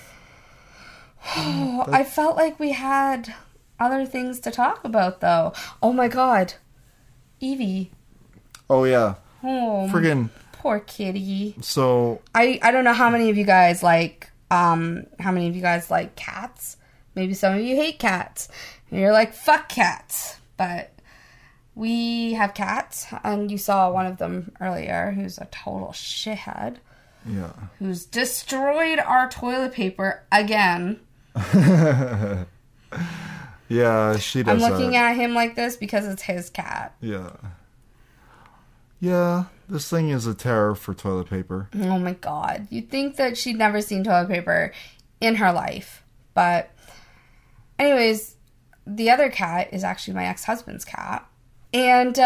I felt like we had other things to talk about, though. Oh my god. Evie. Oh, yeah. Oh, Friggin' poor kitty. So I don't know how many of you guys like cats. Maybe some of you hate cats. And you're like, fuck cats. But we have cats, and you saw one of them earlier who's a total shithead. Yeah. Who's destroyed our toilet paper again. Yeah, she does. I'm looking at him like this because it's his cat. Yeah. Yeah, this thing is a terror for toilet paper. Oh my god. You'd think that she'd never seen toilet paper in her life. But anyways, the other cat is actually my ex-husband's cat. And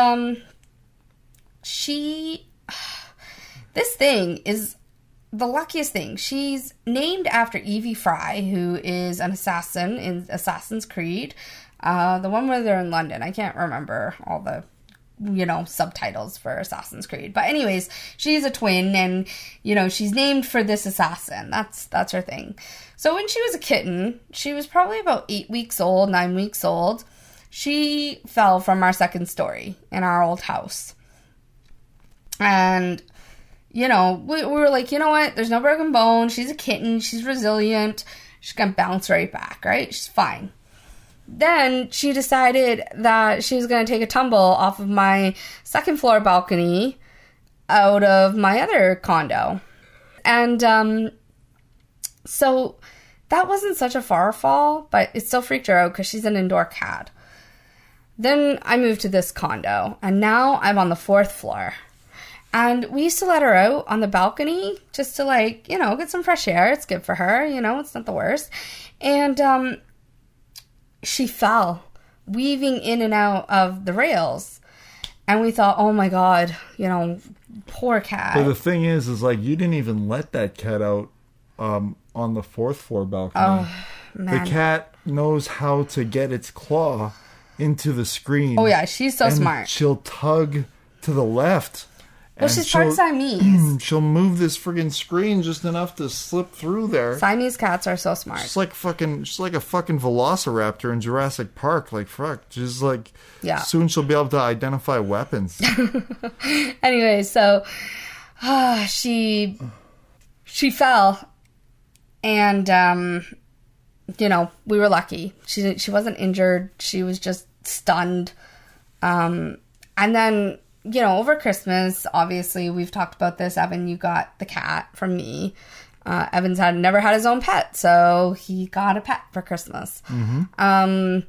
this thing is the luckiest thing. She's named after Evie Fry, who is an assassin in Assassin's Creed. The one where they're in London. I can't remember all the, subtitles for Assassin's Creed. But anyways, she's a twin, and, she's named for this assassin. That's her thing. So when she was a kitten, she was probably about 9 weeks old. She fell from our second story in our old house. And we were like, you know what? There's no broken bone. She's a kitten. She's resilient. She's going to bounce right back, right? She's fine. Then she decided that she was going to take a tumble off of my second floor balcony out of my other condo. And so that wasn't such a far fall, but it still freaked her out because she's an indoor cat. Then I moved to this condo, and now I'm on the 4th floor. And we used to let her out on the balcony just to, get some fresh air. It's good for her, it's not the worst. And she fell, weaving in and out of the rails. And we thought, oh my God, poor cat. But the thing is you didn't even let that cat out on the 4th floor balcony. Oh, man. The cat knows how to get its claw into the screen. Oh, yeah, she's so smart. She'll tug to the left. Well, she's part Siamese. She'll move this friggin' screen just enough to slip through there. Siamese cats are so smart. She's like a fucking velociraptor in Jurassic Park. Like, fuck. She's like, yeah. Soon she'll be able to identify weapons. Anyway, so she fell, and we were lucky. She wasn't injured. She was just stunned. And then, over Christmas, obviously, we've talked about this. Evan, you got the cat from me. Evan's never had his own pet, so he got a pet for Christmas. Mm-hmm.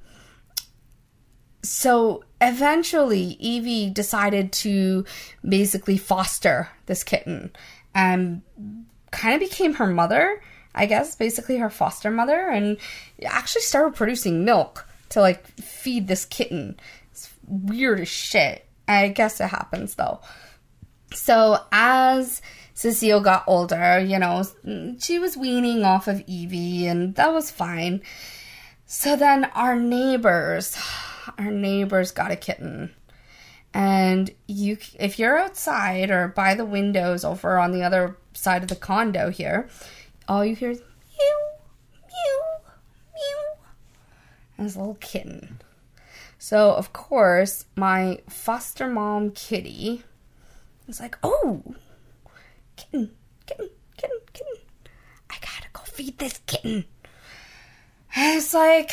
So eventually, Evie decided to basically foster this kitten and kind of became her mother, I guess, basically her foster mother, and actually started producing milk to, feed this kitten. It's weird as shit. I guess it happens, though. So as Cecile got older, she was weaning off of Evie, and that was fine. So then our neighbors got a kitten. And if you're outside or by the windows over on the other side of the condo here, all you hear is meow, meow, meow. And this little kitten. So, of course, my foster mom, Kitty, was like, oh, kitten, kitten, kitten, kitten. I gotta go feed this kitten. And it's like,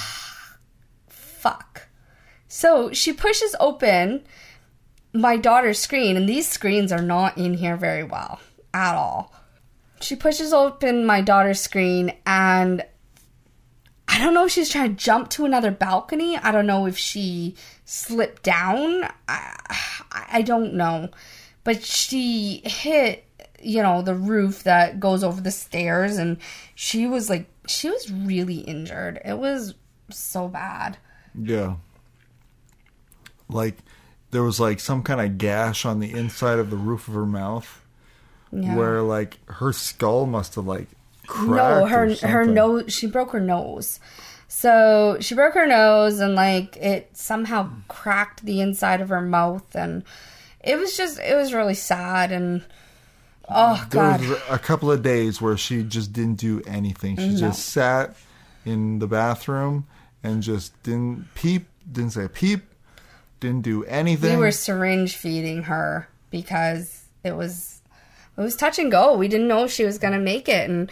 fuck. So she pushes open my daughter's screen, and these screens are not in here very well at all. She pushes open my daughter's screen, and I don't know if she's trying to jump to another balcony. I don't know if she slipped down. I don't know. But she hit, the roof that goes over the stairs, and she was really injured. It was so bad. Yeah. Like, there was like some kind of gash on the inside of the roof of her mouth. Yeah. Where like her skull must have like cracked. No, her nose. She broke her nose. So she broke her nose, and like it somehow cracked the inside of her mouth, and it was really sad. And oh god, there was a couple of days where she just didn't do anything. She just sat in the bathroom and just didn't say a peep, didn't do anything. We were syringe feeding her because it was touch and go. We didn't know if she was going to make it. And,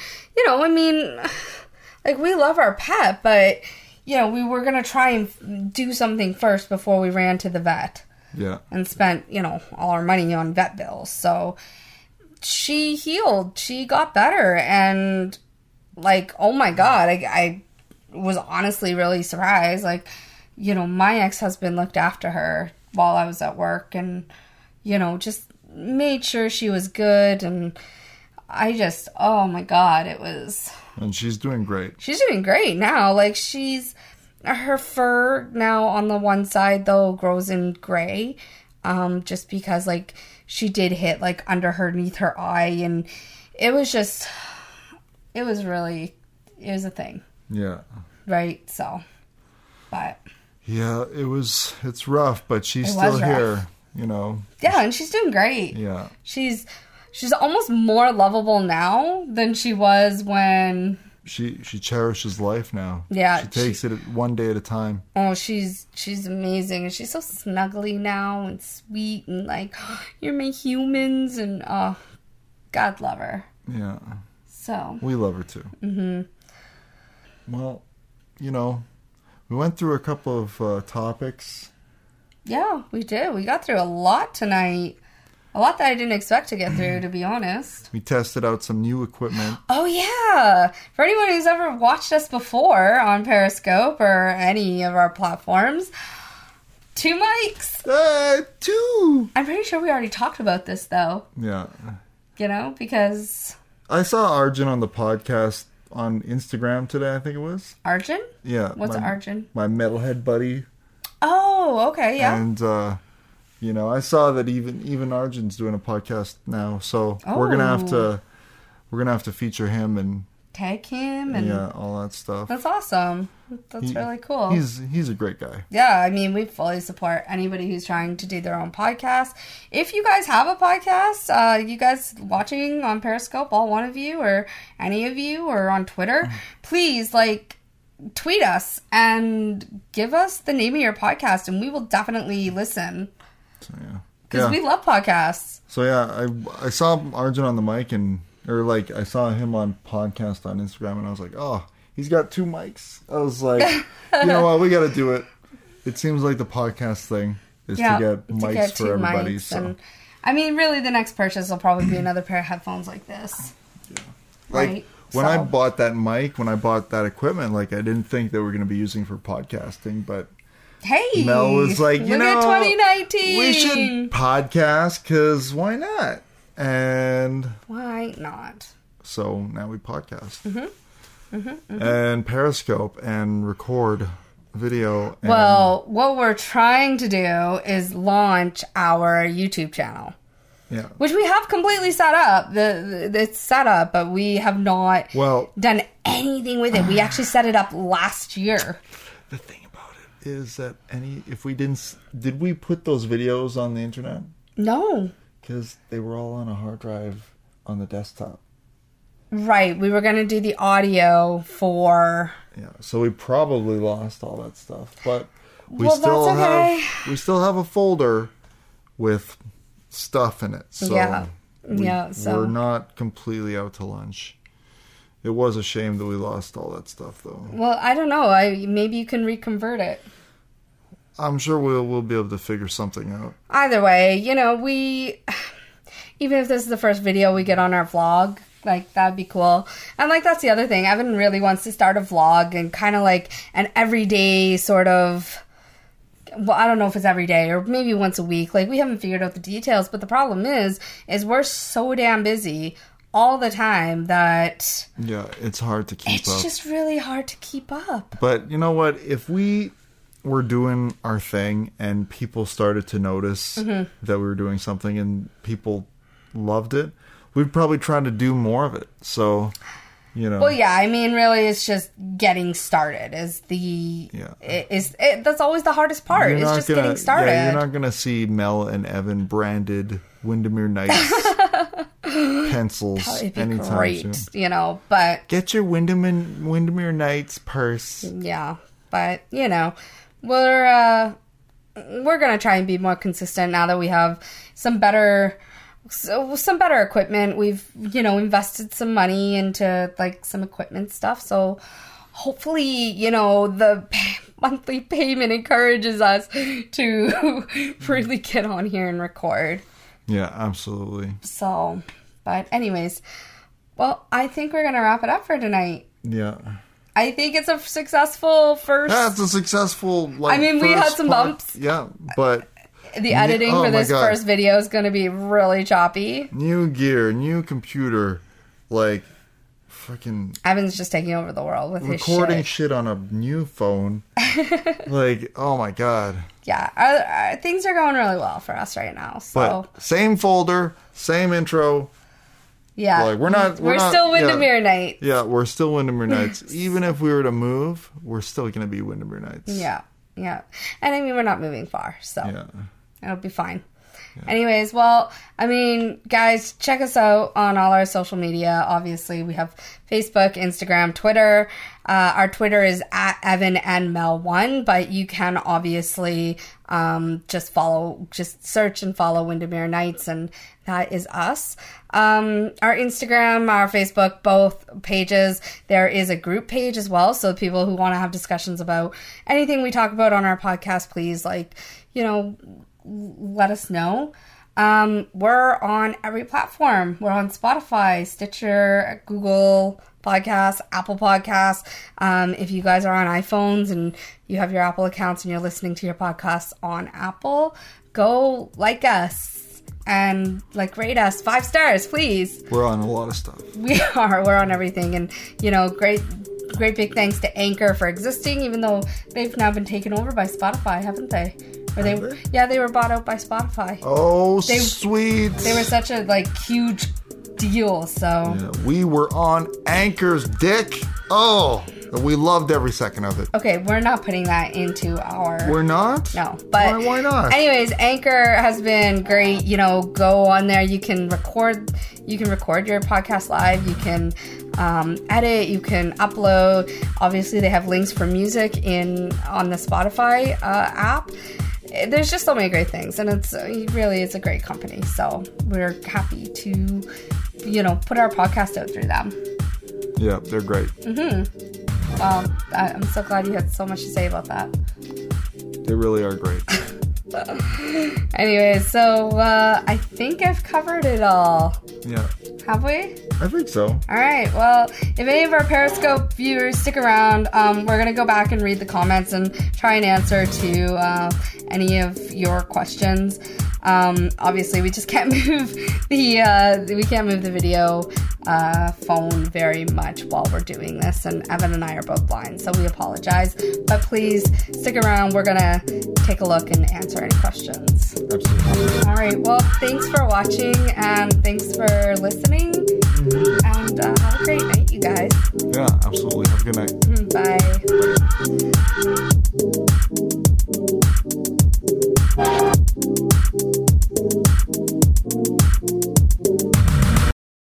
like, we love our pet, but, we were going to try and do something first before we ran to the vet. Yeah. And spent, all our money on vet bills. So she healed. She got better. And, like, oh my God, I was honestly really surprised. Like, my ex-husband looked after her while I was at work and, just made sure she was good, and I just, oh my God, it was... And she's doing great. She's doing great now. Like, her fur now on the one side, though, grows in gray, just because, like, she did hit, like, underneath her eye, and it was a thing. Yeah. Right, so, but... Yeah, it's rough, but she's still here. Yeah, and she's doing great. Yeah. She's almost more lovable now than she was when... She cherishes life now. Yeah. She takes it one day at a time. Oh, she's amazing. And she's so snuggly now and sweet and like, oh, you're my humans, and God love her. Yeah. So. We love her too. Mm-hmm. Well, we went through a couple of topics. Yeah, we did. We got through a lot tonight. A lot that I didn't expect to get through, to be honest. We tested out some new equipment. Oh, yeah. For anyone who's ever watched us before on Periscope or any of our platforms, 2 mics. 2. I'm pretty sure we already talked about this, though. Yeah. Because... I saw Arjun on the podcast on Instagram today, I think it was. Arjun? Yeah. What's Arjun? My metalhead buddy. Oh, okay, yeah. And, I saw that even Arjun's doing a podcast now, so we're gonna have to feature him and tag him and all that stuff. That's awesome. That's really cool. He's a great guy. Yeah, I mean, we fully support anybody who's trying to do their own podcast. If you guys have a podcast, you guys watching on Periscope, all one of you or any of you, or on Twitter, please tweet us and give us the name of your podcast, and we will definitely listen. So, yeah. Because we love podcasts. So, yeah, I saw Arjun on the mic, I saw him on podcast on Instagram, and I was like, oh, he's got 2 mics. I was like, you know what, we got to do it. It seems like the podcast thing is to get mics for everybody. So. And, I mean, really, the next purchase will probably be another pair of headphones like this. Yeah. Right? When I bought that mic, when I bought that equipment, I didn't think they were going to be using for podcasting, but hey, Mel was like, look at 2019. We should podcast, because why not? And why not? So now we podcast. And Periscope and record video. Well, what we're trying to do is launch our YouTube channel. Yeah. Which we have completely set up. It's set up, but we have not done anything with it. We actually set it up last year. The thing about it is that did we put those videos on the internet? No. Because they were all on a hard drive on the desktop. Right. We were going to do the audio for... Yeah. So we probably lost all that stuff. But we still have a folder with stuff in it. So We're not completely out to lunch. It was a shame that we lost all that stuff, though. Well, I don't know. Maybe you can reconvert it. I'm sure we'll be able to figure something out. Either way, even if this is the first video we get on our vlog, like, that'd be cool. And, like, that's the other thing. Evan really wants to start a vlog and kind of, like, an everyday sort of... Well, I don't know if it's every day or maybe once a week. Like, we haven't figured out the details. But the problem is we're so damn busy all the time that... Yeah, it's hard to keep up. It's just really hard to keep up. But you know what? If we were doing our thing and people started to notice that we were doing something and people loved it, we'd probably try to do more of it. So... Well, yeah, I mean, really, it's just getting started that's always the hardest part. It's just getting started. Yeah, you're not going to see Mel and Evan branded Windermere Nights pencils anytime soon. But... Get your Windermere Nights purse. Yeah, but, we're going to try and be more consistent now that we have some better equipment. We've, invested some money into, like, some equipment stuff. So hopefully, the monthly payment encourages us to really get on here and record. Yeah, absolutely. So, but anyways, well, I think we're going to wrap it up for tonight. Yeah. I think it's a successful first... Yeah, it's a successful, we had some bumps. Yeah, but... The editing for this first video is going to be really choppy. New gear, new computer, like, freaking... Evan's just taking over the world with his shit. Recording shit on a new phone. Like, oh my God. Yeah, things are going really well for us right now. So. But same folder, same intro. Yeah. Like, we're still Windermere Nights. Yeah, we're still Windermere Nights. Even if we were to move, we're still going to be Windermere Nights. Yeah. Yeah. And I mean, we're not moving far, so... Yeah. It'll be fine. Yeah. Anyways, well, I mean, guys, check us out on all our social media. Obviously, we have Facebook, Instagram, Twitter. Our Twitter is at Evan and Mel1, but you can obviously just search and follow Windermere Nights, and that is us. Our Instagram, our Facebook, both pages, there is a group page as well. So people who want to have discussions about anything we talk about on our podcast, please, let us know. We're on every platform. We're on Spotify, Stitcher, Google Podcasts, Apple Podcasts. If you guys are on iPhones and you have your Apple accounts and you're listening to your podcasts on Apple, go like us and rate us 5 stars, please. We're on a lot of stuff. We're on everything. And, great big thanks to Anchor for existing, even though they've now been taken over by Spotify, haven't they? Yeah, they were bought out by Spotify. Oh, sweet. They were such a huge deal, so. Yeah, we were on Anchor's dick. Oh, we loved every second of it. Okay, we're not putting that into our... We're not? No, but... Why not? Anyways, Anchor has been great. Go on there. You can record your podcast live. You can edit. You can upload. Obviously, they have links for music on the Spotify app. There's just so many great things, and it's a great company. So we're happy to, put our podcast out through them. Yeah, they're great. Mm-hmm. Well, I'm so glad you had so much to say about that. They really are great. Anyway, so I think I've covered it all. Yeah. Have we? I think so. All right. Well, if any of our Periscope viewers stick around, we're going to go back and read the comments and try and answer to any of your questions. Obviously, we just can't move the video phone very much while we're doing this, and Evan and I are both blind, so we apologize. But please stick around. We're going to take a look and answer any questions. Absolutely. All right. Well, thanks for watching, and thanks for listening. And have a great night, you guys. Yeah, absolutely. Have a good night.